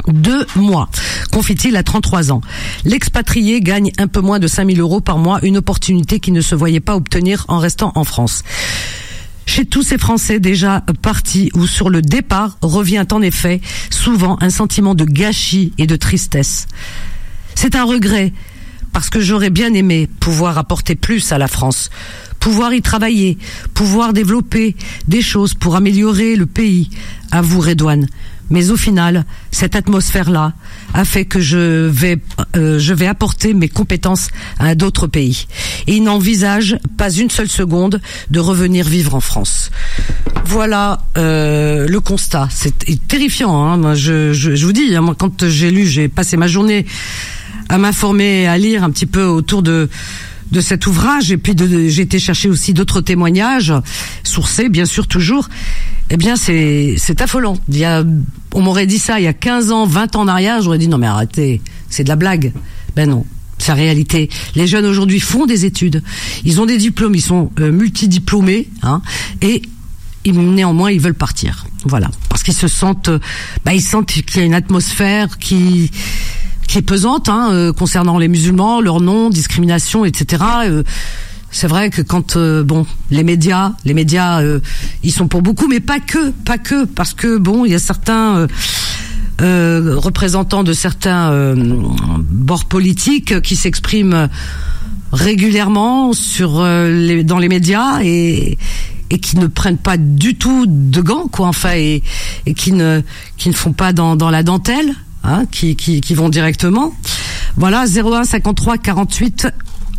2 mois, confie-t-il à 33 ans. L'expatrié gagne un peu moins de 5 000 € par mois, une opportunité qu'il ne se voyait pas obtenir en restant en France. Chez tous ces Français déjà partis ou sur le départ revient en effet souvent un sentiment de gâchis et de tristesse. C'est un regret parce que j'aurais bien aimé pouvoir apporter plus à la France, pouvoir y travailler, pouvoir développer des choses pour améliorer le pays, avoue Redouane. Mais au final, cette atmosphère-là a fait que je vais apporter mes compétences à d'autres pays. Et il n'envisage pas une seule seconde de revenir vivre en France. Voilà le constat. C'est terrifiant. Hein. Moi, je vous dis, hein, moi, quand j'ai passé ma journée à m'informer, à lire un petit peu autour de cet ouvrage, et puis j'ai été chercher aussi d'autres témoignages, sourcés bien sûr toujours. Eh bien, c'est affolant. On m'aurait dit ça il y a 15 ans, 20 ans en arrière, j'aurais dit non mais arrêtez, c'est de la blague. Ben non, c'est la réalité. Les jeunes aujourd'hui font des études, ils ont des diplômes, ils sont multidiplômés, hein, et néanmoins ils veulent partir. Voilà, parce qu'ils se sentent, ils sentent qu'il y a une atmosphère qui est pesante, hein, concernant les musulmans, leur nom, discrimination, etc. C'est vrai que quand les médias, ils sont pour beaucoup, mais pas que, parce que il y a certains représentants de certains bords politiques qui s'expriment régulièrement dans les médias et qui ne prennent pas du tout de gants, quoi, enfin, et qui ne font pas dans la dentelle. Hein, qui vont directement. Voilà, 01 53 48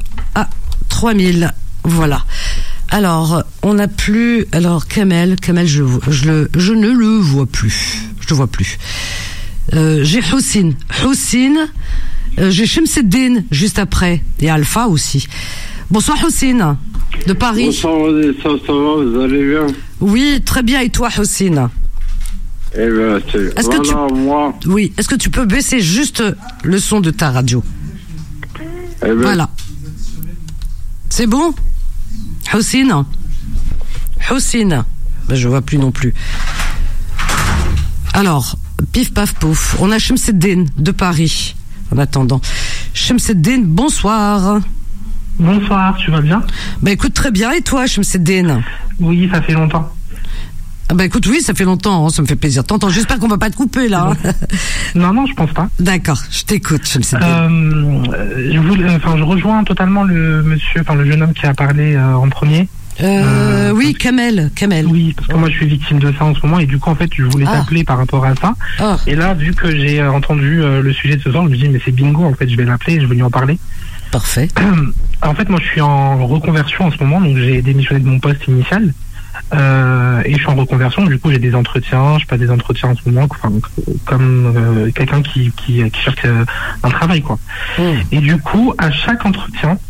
3000. Voilà. Alors, on n'a plus. Alors, Kamel, je ne le vois plus. Je le vois plus. J'ai Houssine, j'ai Chemseddine juste après et Alpha aussi. Bonsoir Houssine de Paris. Bonsoir, ça va, vous allez bien? Oui, très bien. Et toi, Houssine? Eh ben, moi. Oui, est-ce que tu peux baisser juste le son de ta radio? Voilà. C'est bon? Houssine? Je vois plus non plus. Alors, pif paf pouf, on a Chemseddine de Paris. En attendant, Chemseddine, bonsoir. Bonsoir, tu vas bien? Écoute, très bien, et toi, Chemseddine? Oui, ça fait longtemps. Écoute, oui, ça fait longtemps, hein, ça me fait plaisir. T'entends, j'espère qu'on va pas te couper, là. Non, je pense pas. D'accord, je t'écoute, je rejoins totalement le jeune homme qui a parlé en premier. Oui, Kamel. Oui, parce que moi je suis victime de ça en ce moment et du coup en fait je voulais t'appeler par rapport à ça. Et là, vu que j'ai entendu le sujet de ce soir, je me dis mais c'est bingo, en fait je vais l'appeler et je vais lui en parler. Parfait. En fait, moi je suis en reconversion en ce moment, donc j'ai démissionné de mon poste initial. Et je suis en reconversion, du coup j'ai des entretiens, je passe des entretiens en ce moment, comme quelqu'un qui cherche un travail, quoi. Et du coup, à chaque entretien,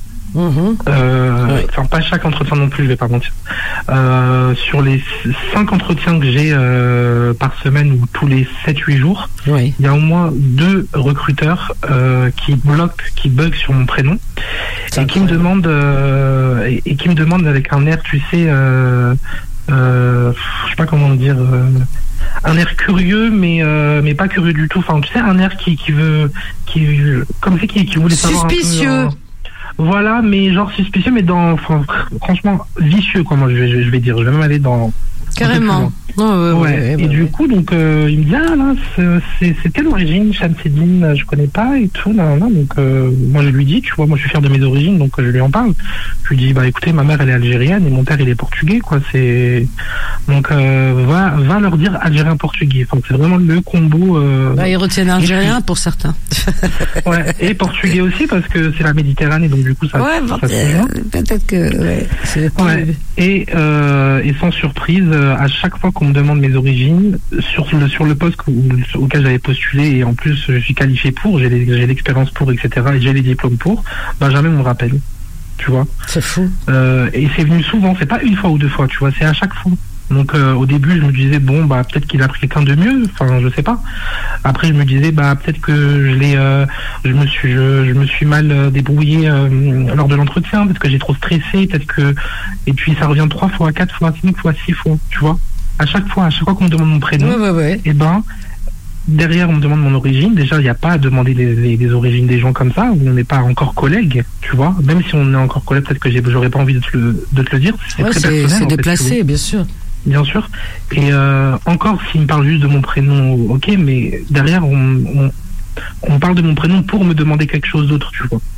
pas chaque entretien non plus, je vais pas mentir, sur les 5 entretiens que j'ai par semaine ou tous les 7-8 jours, il y a au moins 2 recruteurs qui bug sur mon prénom et qui me demandent avec un air, tu sais, je sais pas comment dire, un air curieux mais pas curieux du tout, enfin tu sais, un air qui voulait savoir suspicieux un peu, voilà, mais genre suspicieux, mais franchement vicieux, quoi. Moi je vais dire, je vais même aller dans carrément. Et du coup, donc, il me dit, là, c'est quelle origine, Chemseddine, je connais pas et tout, donc, moi je lui dis, tu vois, moi je suis fier de mes origines, donc je lui en parle. Je lui dis, écoutez, ma mère elle est algérienne et mon père il est portugais, quoi, donc, va leur dire algérien-portugais, enfin, c'est vraiment le combo. Ils retiennent algérien pour certains. Ouais, et portugais aussi, parce que c'est la Méditerranée, donc du coup, ça peut-être que, et sans surprise, à chaque fois qu'on me demande mes origines sur le poste auquel j'avais postulé, et en plus je suis qualifié pour, j'ai l'expérience pour, etc., et j'ai les diplômes pour, jamais on me rappelle, tu vois. C'est fou. Et c'est venu souvent, c'est pas une fois ou 2 fois, tu vois, c'est à chaque fois. Donc au début je me disais peut-être qu'il a pris quelqu'un de mieux, enfin je sais pas. Après je me disais peut-être que je me suis mal débrouillé lors de l'entretien, peut-être que j'ai trop stressé, peut-être que, et puis ça revient 3 fois, 4 fois, 5 fois, 6 fois, tu vois. À chaque fois qu'on me demande mon prénom, derrière, on me demande mon origine. Déjà, il n'y a pas à demander les origines des gens comme ça. On n'est pas encore collègues, tu vois. Même si on est encore collègues, peut-être que j'aurais pas envie de te le dire. C'est très personnel. C'est déplacé, bien sûr. Bien sûr. Et encore, s'il me parle juste de mon prénom, ok, mais derrière, on parle de mon prénom pour me demander quelque chose d'autre, tu vois.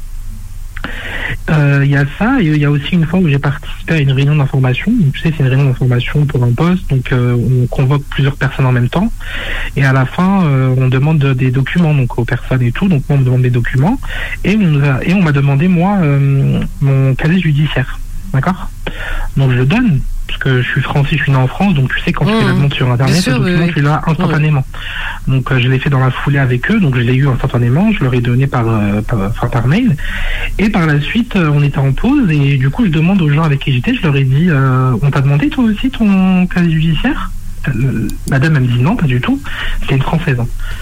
Il y a ça, et il y a aussi une fois où j'ai participé à une réunion d'information. Tu sais, c'est une réunion d'information pour un poste, donc on convoque plusieurs personnes en même temps, et à la fin on demande des documents donc aux personnes et tout. Donc moi on me demande des documents, et on m'a demandé moi mon casier judiciaire, d'accord. Donc je le donne parce que je suis français, je suis né en France, donc tu sais quand tu fais la demande sur internet, le document tu l'as instantanément. Donc je l'ai fait dans la foulée avec eux, donc je l'ai eu instantanément, je leur ai donné par mail, et par la suite on était en pause, et du coup je demande aux gens avec qui j'étais, je leur ai dit on t'a demandé toi aussi ton casier judiciaire? Madame elle me dit non, pas du tout, c'est une française.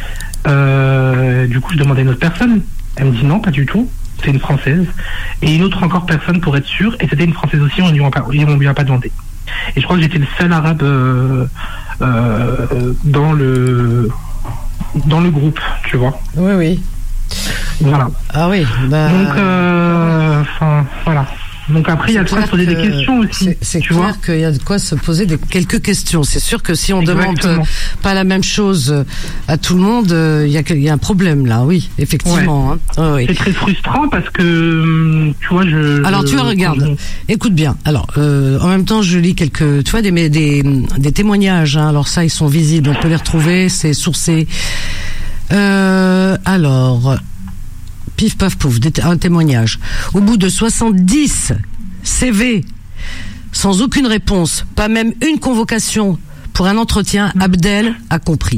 Du coup je demandais à une autre personne, elle me dit non, pas du tout, c'est une française, et une autre encore personne pour être sûre, et c'était une française aussi, on lui a pas demandé. Et je crois que j'étais le seul arabe dans le groupe, tu vois. Oui. Voilà. Ah oui. Donc, voilà. Donc après, il y a de quoi se poser des questions aussi. C'est clair qu'il y a de quoi se poser quelques questions. C'est sûr que si on demande pas la même chose à tout le monde, il y a un problème là, oui, effectivement. Ouais. Hein. Oui. C'est très frustrant parce que, tu vois, Alors tu regardes, écoute bien. Alors, en même temps, je lis quelques, tu vois, des témoignages. Hein. Alors ça, ils sont visibles, on peut les retrouver, c'est sourcé. Alors... Pif paf pouf, un témoignage. Au bout de 70 CV, sans aucune réponse, pas même une convocation pour un entretien, Abdel a compris.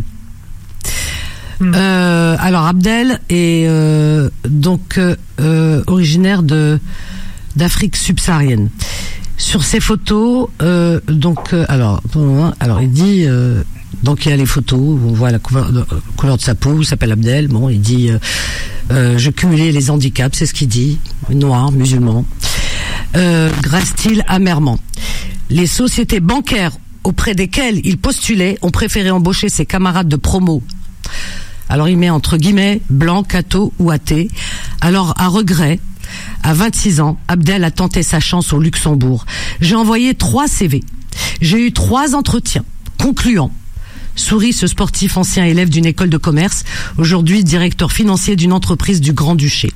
Alors Abdel est donc originaire d'Afrique subsaharienne. Sur ces photos, alors il dit. Donc il y a les photos où on voit la couleur de sa peau, il s'appelle Abdel. Bon, il dit je cumulais les handicaps, c'est ce qu'il dit, noir, musulman. Grasse-t-il amèrement. Les sociétés bancaires auprès desquelles il postulait ont préféré embaucher ses camarades de promo. Alors il met entre guillemets blanc, catho ou athée. Alors à regret, à 26 ans, Abdel a tenté sa chance au Luxembourg. J'ai envoyé 3 CV. J'ai eu 3 entretiens concluants. Sourit ce sportif ancien élève d'une école de commerce, aujourd'hui directeur financier d'une entreprise du Grand-Duché.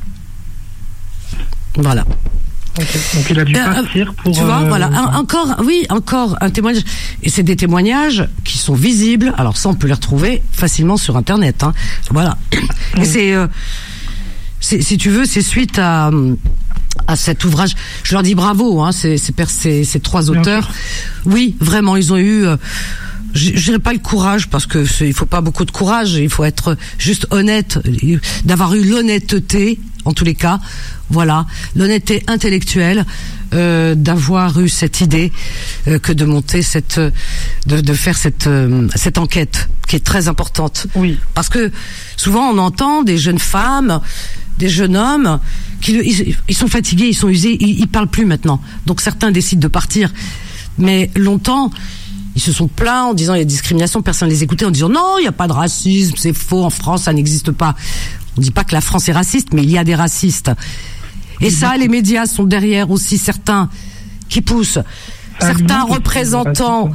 Voilà. Okay. Donc il a dû partir pour... Tu vois, voilà. Encore un témoignage. Et c'est des témoignages qui sont visibles. Alors ça, on peut les retrouver facilement sur Internet. Hein. Voilà. Et c'est si tu veux, c'est suite à cet ouvrage. Je leur dis bravo, hein, ces 3 auteurs. Oui, vraiment, ils ont eu... je dirais pas le courage parce que il faut pas beaucoup de courage, il faut être juste honnête, d'avoir eu l'honnêteté en tous les cas, voilà, l'honnêteté intellectuelle, d'avoir eu cette idée que de monter de faire cette enquête qui est très importante. Oui. Parce que souvent on entend des jeunes femmes, des jeunes hommes ils sont fatigués, ils sont usés, ils parlent plus maintenant. Donc certains décident de partir. Mais longtemps ils se sont plaints en disant il y a discrimination, personne les écoutait en disant non, il n'y a pas de racisme, c'est faux, en France ça n'existe pas. On dit pas que la France est raciste, mais il y a des racistes. Et ça, les médias sont derrière aussi, certains qui poussent, certains représentants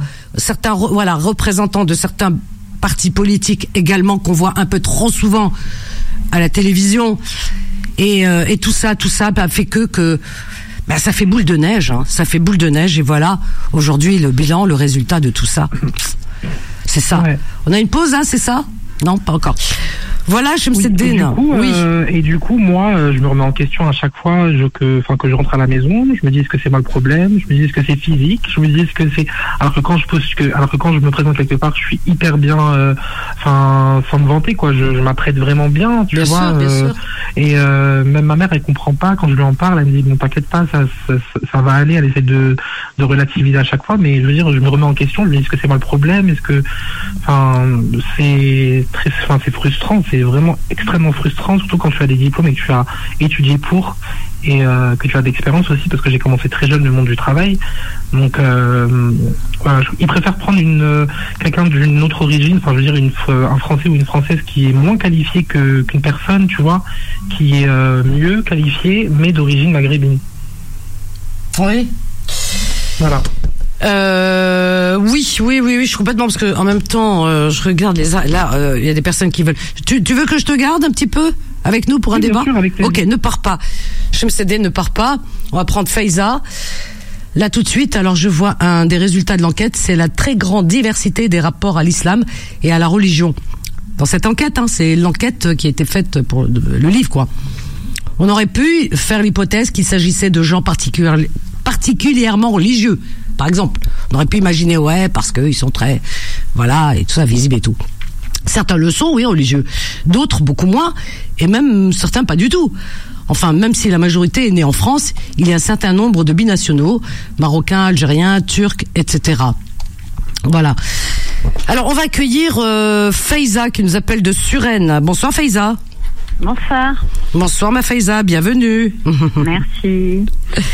de certains partis politiques également qu'on voit un peu trop souvent à la télévision. Et tout ça fait que ça fait boule de neige, hein. Ça fait boule de neige, et voilà, aujourd'hui, le bilan, le résultat de tout ça. C'est ça. Ouais. On a une pause, hein, c'est ça? Non, pas encore. Voilà, Chemseddine. Oui. Et du coup, moi, je me remets en question à chaque fois que je rentre à la maison. Je me dis, est-ce que c'est moi le problème? Je me dis, est-ce que c'est physique? Je me dis, est-ce que c'est... Alors que quand je me présente quelque part, je suis hyper bien, sans me vanter, quoi. Je m'apprête vraiment bien, tu vois. Bien sûr. Et même ma mère, elle comprend pas. Quand je lui en parle, elle me dit, bon, t'inquiète pas, ça va aller. Elle essaie de relativiser à chaque fois. Mais je veux dire, je me remets en question. Je me dis, est-ce que c'est moi le problème? Est-ce que... c'est frustrant. c'est vraiment extrêmement frustrant, surtout quand tu as des diplômes et que tu as étudié pour, et que tu as d'expérience aussi, parce que j'ai commencé très jeune le monde du travail. Donc, voilà, ils préfèrent prendre quelqu'un d'une autre origine, enfin, je veux dire, un Français ou une Française qui est moins qualifiée qu'une personne, tu vois, qui est mieux qualifiée, mais d'origine maghrébine. Oui. Voilà. Oui, je suis complètement, parce que en même temps, je regarde là, il y a des personnes qui veulent. Tu veux que je te garde un petit peu avec nous pour un débat? Sûr, avec ok, ne pars pas. Chemseddine, ne pars pas. On va prendre Faiza. Là tout de suite, alors je vois un des résultats de l'enquête, c'est la très grande diversité des rapports à l'islam et à la religion. Dans cette enquête, c'est l'enquête qui a été faite pour le livre, quoi. On aurait pu faire l'hypothèse qu'il s'agissait de gens particulièrement religieux. Par exemple, on aurait pu imaginer, parce qu'ils sont très, voilà, et tout ça, visible et tout. Certains le sont, oui, religieux. D'autres, beaucoup moins, et même certains pas du tout. Enfin, même si la majorité est née en France, il y a un certain nombre de binationaux, marocains, algériens, turcs, etc. Voilà. Alors, on va accueillir Faiza, qui nous appelle de Suresnes. Bonsoir Faiza. Bonsoir. Bonsoir ma Faiza, bienvenue. Merci.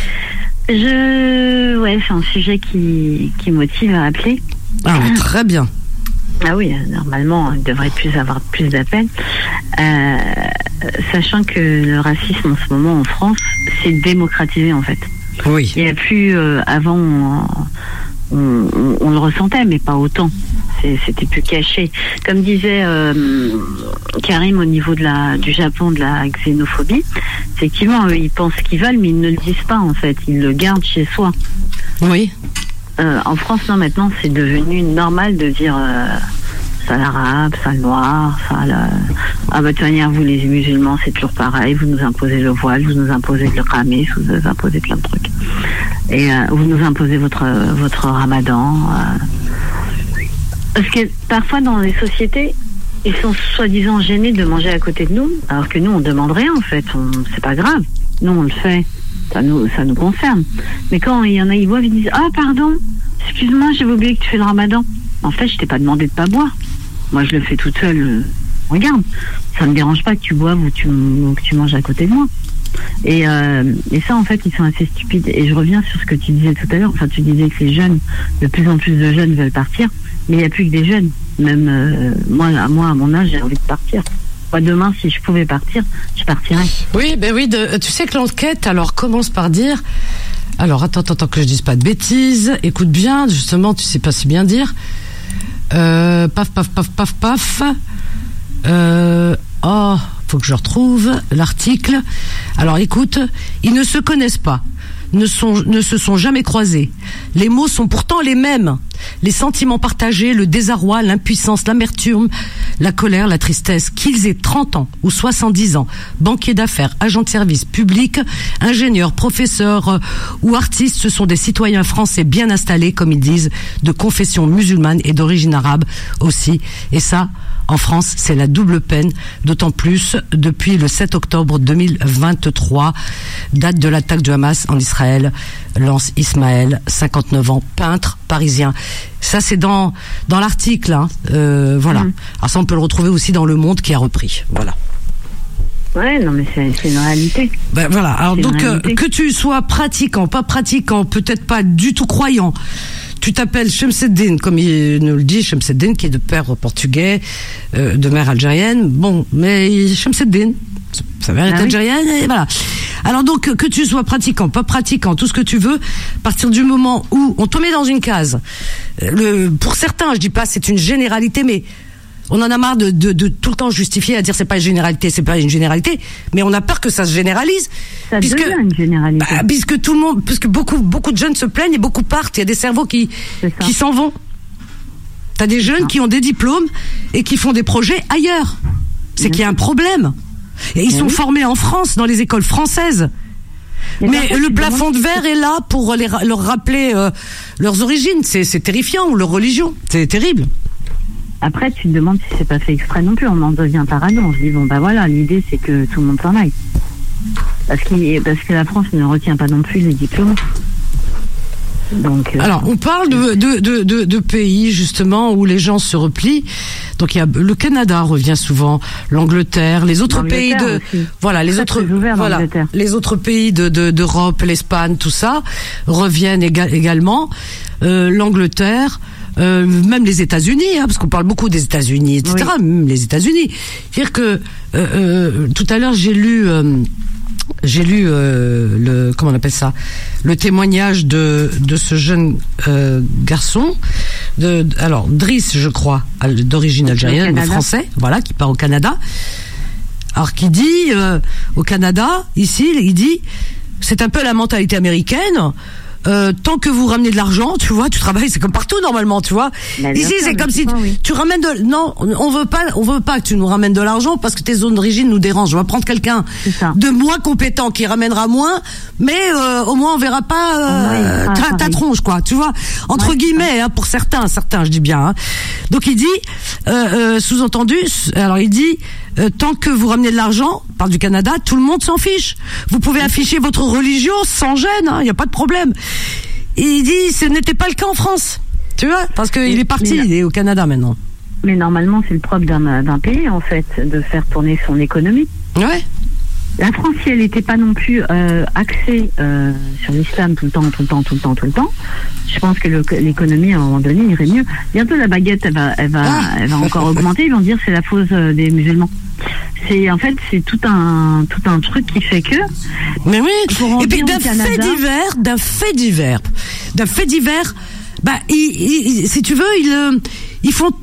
C'est un sujet qui motive à appeler. Ah, très bien. Ah oui, normalement, il devrait avoir plus d'appels. Sachant que le racisme en ce moment en France, c'est démocratisé en fait. Oui. Il y a plus, avant, on le ressentait, mais pas autant. C'était plus caché. Comme disait Karim au niveau du Japon, de la xénophobie, effectivement, eux, ils pensent ce qu'ils veulent, mais ils ne le disent pas en fait. Ils le gardent chez soi. Oui. En France, non, maintenant, c'est devenu normal de dire ça l'arabe, ça le noir, ça le... Ah bah de toute manière, vous les musulmans, c'est toujours pareil. Vous nous imposez le voile, vous nous imposez le khamis, vous nous imposez plein de trucs. Et vous nous imposez votre ramadan. Parce que parfois, dans les sociétés, ils sont soi-disant gênés de manger à côté de nous, alors que nous, on demande rien, en fait. C'est pas grave. Nous, on le fait. Ça nous concerne. Mais quand il y en a, ils boivent, ils disent « Ah, pardon, excuse-moi, j'avais oublié que tu fais le ramadan. » En fait, je t'ai pas demandé de pas boire. Moi, je le fais toute seule. Regarde, ça me dérange pas que tu boives ou que tu manges à côté de moi. Et ça, en fait, ils sont assez stupides. Et je reviens sur ce que tu disais tout à l'heure. Enfin, tu disais que les jeunes, de plus en plus de jeunes veulent partir. Mais il n'y a plus que des jeunes. Même moi, à mon âge, j'ai envie de partir. Moi, demain, si je pouvais partir, je partirais. Oui, tu sais que l'enquête, alors, commence par dire... Alors, attends que je dise pas de bêtises. Écoute bien, justement, tu sais pas si bien dire. Paf. Faut que je retrouve l'article. Alors, écoute, ils ne se connaissent pas. Ne se sont jamais croisés. Les mots sont pourtant les mêmes. Les sentiments partagés, le désarroi, l'impuissance, l'amertume, la colère, la tristesse. Qu'ils aient 30 ans ou 70 ans, banquiers d'affaires, agents de service public, ingénieurs, professeurs ou artistes, ce sont des citoyens français bien installés, comme ils disent, de confession musulmane et d'origine arabe aussi. Et ça, en France, c'est la double peine, d'autant plus depuis le 7 octobre 2023, date de l'attaque du Hamas en Israël, lance Ismaël, 59 ans, peintre parisien. Ça, c'est dans l'article, voilà. Alors ça, on peut le retrouver aussi dans Le Monde qui a repris, voilà. Ouais, non, mais c'est une réalité. Ben voilà. Alors donc, que tu sois pratiquant, pas pratiquant, peut-être pas du tout croyant, tu t'appelles Chemseddine, comme il nous le dit, Chemseddine, qui est de père portugais, de mère algérienne. Bon, mais Chemseddine, sa mère est algérienne, et voilà. Alors donc, que tu sois pratiquant, pas pratiquant, tout ce que tu veux, à partir du moment où on te met dans une case, pour certains, je dis pas c'est une généralité, mais on en a marre de tout le temps justifier à dire c'est pas une généralité, mais on a peur que ça se généralise. Ça devient une généralité. Puisque tout le monde, puisque beaucoup de jeunes se plaignent et beaucoup partent. Il y a des cerveaux qui s'en vont. T'as des jeunes qui ont des diplômes et qui font des projets ailleurs. C'est qu'il y a un problème. Et ils sont formés en France, dans les écoles françaises. Mais le plafond de verre est là pour leur rappeler leurs origines. C'est terrifiant, ou leur religion. C'est terrible. Après, tu te demandes si c'est pas fait exprès non plus. On en devient parano. On se dit, bon, bah voilà, l'idée, c'est que tout le monde s'en aille. Parce que la France ne retient pas non plus les diplômes. Donc, alors, on parle de pays, justement, où les gens se replient. Donc il y a le Canada revient souvent, l'Angleterre, les autres pays les autres pays d'Europe, l'Espagne, tout ça reviennent également. L'Angleterre, même les États-Unis, parce qu'on parle beaucoup des États-Unis, etc. Même les États-Unis. C'est-à-dire que tout à l'heure j'ai lu comment on appelle ça, le témoignage de ce jeune garçon, alors Driss, je crois, d'origine algérienne, mais français, voilà, qui part au Canada. Alors qui dit au Canada, ici, il dit, c'est un peu la mentalité américaine. Tant que vous ramenez de l'argent, tu vois, tu travailles, c'est comme partout normalement, tu vois. Ici, c'est comme si tu ramènes non, on veut pas que tu nous ramènes de l'argent parce que tes zones d'origine nous dérangent. On va prendre quelqu'un de moins compétent qui ramènera moins, mais au moins on verra pas ta tronche, quoi, tu vois. Entre guillemets, hein, pour certains, je dis bien. Hein. Donc il dit, sous-entendu, alors il dit. Tant que vous ramenez de l'argent, par du Canada, tout le monde s'en fiche. Vous pouvez afficher votre religion sans gêne, il n'y a pas de problème. Et il dit, ce n'était pas le cas en France, tu vois, parce qu'il est parti, il est au Canada maintenant. Mais normalement, c'est le propre d'un pays, en fait, de faire tourner son économie. Ouais. La France, si elle n'était pas non plus axée sur l'islam tout le temps, je pense que l'économie, à un moment donné, irait mieux. Bientôt, la baguette, elle va encore augmenter. Ils vont dire c'est la fausse des musulmans. C'est tout un truc qui fait que. Mais oui. Et puis d'un fait divers, bah si tu veux, ils font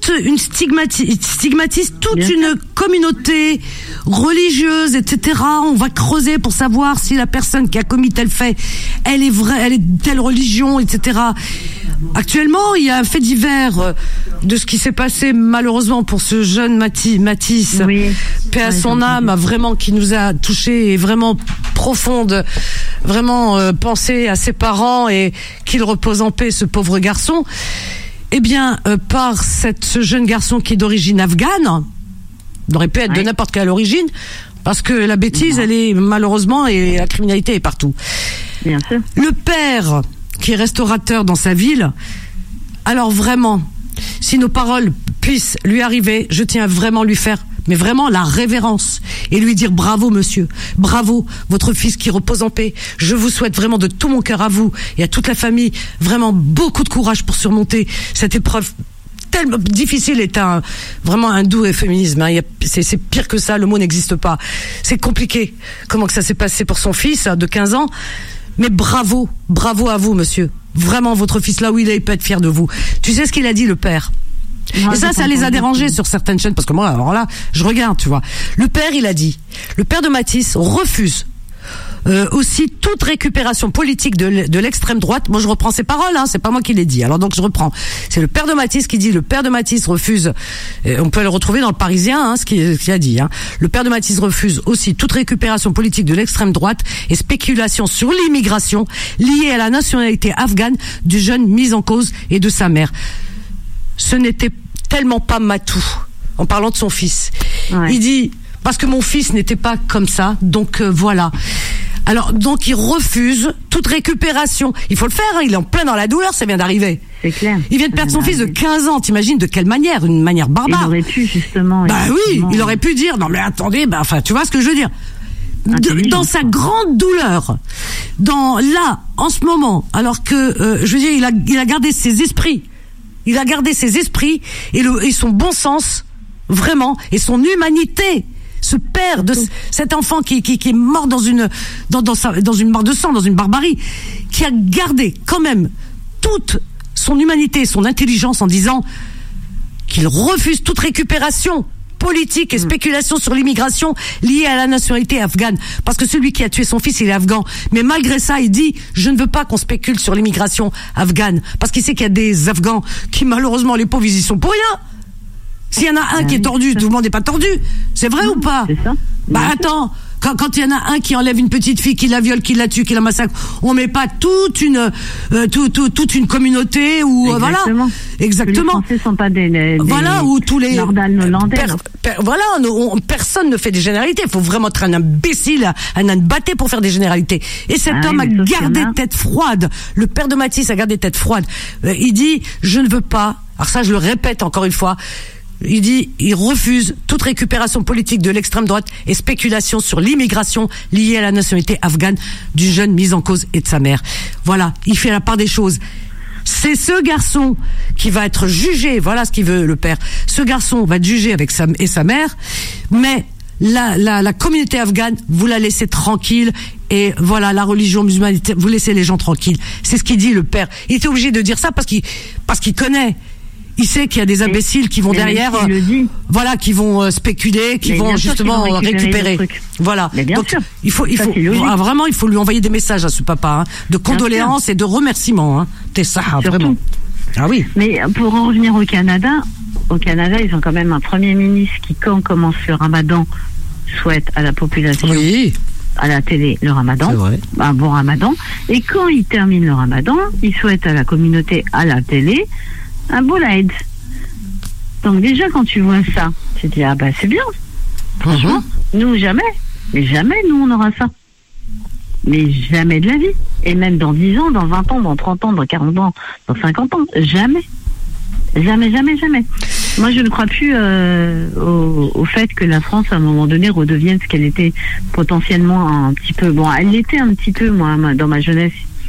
stigmatisent toute une communauté religieuse, etc. On va creuser pour savoir si la personne qui a commis tel fait, elle est de telle religion, etc. Actuellement, il y a un fait divers de ce qui s'est passé malheureusement pour ce jeune Mathis, paix à son âme, vraiment qui nous a touché et vraiment profonde, vraiment penser à ses parents et qu'il repose en paix, ce pauvre garçon. Eh bien, par ce jeune garçon qui est d'origine afghane, il aurait pu être de n'importe quelle origine, parce que la bêtise, elle est malheureusement, et la criminalité est partout. Bien sûr. Le père, qui est restaurateur dans sa ville, alors vraiment, si nos paroles puissent lui arriver, je tiens vraiment à lui faire, mais vraiment la révérence, et lui dire bravo monsieur, bravo, votre fils qui repose en paix. Je vous souhaite vraiment de tout mon cœur à vous et à toute la famille, vraiment beaucoup de courage pour surmonter cette épreuve tellement difficile. Est vraiment un doux euphémisme, hein. C'est pire que ça, le mot n'existe pas. C'est compliqué comment que ça s'est passé pour son fils de 15 ans, mais bravo à vous monsieur, vraiment votre fils là où il est, il peut être fier de vous. Tu sais ce qu'il a dit le père? Et ça les a dérangés sur certaines chaînes, parce que moi, alors là, je regarde, tu vois. Le père, il a dit, le père de Mathis refuse aussi toute récupération politique de l'extrême droite. Moi, je reprends ses paroles, hein, c'est pas moi qui l'ai dit. Alors donc, je reprends. C'est le père de Mathis qui dit, le père de Mathis refuse, on peut le retrouver dans le Parisien, hein, ce qu'il a dit. Hein. Le père de Mathis refuse aussi toute récupération politique de l'extrême droite et spéculation sur l'immigration liée à la nationalité afghane du jeune mis en cause et de sa mère. Ce n'était tellement pas Matou, en parlant de son fils. Ouais. Il dit, parce que mon fils n'était pas comme ça, donc voilà. Alors, donc il refuse toute récupération. Il faut le faire, hein, il est en plein dans la douleur, ça vient d'arriver. C'est clair. Il vient de perdre son fils de 15 ans, t'imagines de quelle manière? Une manière barbare. Il aurait pu, justement. Bah oui, il aurait pu dire, non mais attendez, tu vois ce que je veux dire. Dans sa grande douleur, en ce moment, alors que, je veux dire, il a gardé ses esprits. Il a gardé ses esprits et son bon sens, vraiment, et son humanité. Ce père de cet enfant qui est mort dans une mare de sang, dans une barbarie, qui a gardé quand même toute son humanité et son intelligence en disant qu'il refuse toute récupération politique et spéculation sur l'immigration liée à la nationalité afghane. Parce que celui qui a tué son fils, il est afghan. Mais malgré ça, il dit, je ne veux pas qu'on spécule sur l'immigration afghane. Parce qu'il sait qu'il y a des Afghans qui, malheureusement, les pauvres, ils y sont pour rien. S'il y en a un qui est tordu, tout le monde n'est pas tordu. C'est vrai ou pas? C'est ça. Bah attends, quand il y en a un qui enlève une petite fille, qui la viole, qui la tue, qui la massacre, on met pas toute une communauté ou exactement. Exactement. Les Français sont pas des voilà, où tous les nord-hollandais. Personne ne fait des généralités. Il faut vraiment être un imbécile, un âne batté pour faire des généralités. Et cet homme a gardé tête froide. Le père de Mathis a gardé tête froide. Il dit, je ne veux pas. Alors ça, je le répète encore une fois. Il dit, il refuse toute récupération politique de l'extrême droite et spéculation sur l'immigration liée à la nationalité afghane du jeune mis en cause et de sa mère. Voilà, il fait la part des choses. C'est ce garçon qui va être jugé, voilà ce qu'il veut le père. Ce garçon va être jugé avec sa mère, mais la communauté afghane, vous la laissez tranquille, et voilà, la religion musulmane, vous laissez les gens tranquilles. C'est ce qu'il dit le père. Il était obligé de dire ça parce qu'il connaît. Il sait qu'il y a des imbéciles qui vont derrière, voilà, qui vont spéculer, qui vont justement récupérer. Voilà. Donc il faut vraiment, il faut lui envoyer des messages à ce papa, de condoléances et de remerciements. T'es ça, vraiment. Ah oui. Mais pour en revenir au Canada, ils ont quand même un premier ministre qui, quand commence le Ramadan, souhaite à la population, à la télé, le Ramadan, un bon Ramadan, et quand il termine le Ramadan, il souhaite à la communauté, à la télé, un beau Eid. Donc déjà quand tu vois ça, tu te dis ah bah c'est bien. Franchement, nous jamais nous on aura ça. Mais jamais de la vie. Et même dans 10 ans, dans 20 ans, dans 30 ans, dans 40 ans, dans 50 ans, jamais. Jamais. Moi, je ne crois plus au fait que la France, à un moment donné, redevienne ce qu'elle était potentiellement un petit peu. Bon, elle l'était un petit peu, moi, dans ma jeunesse,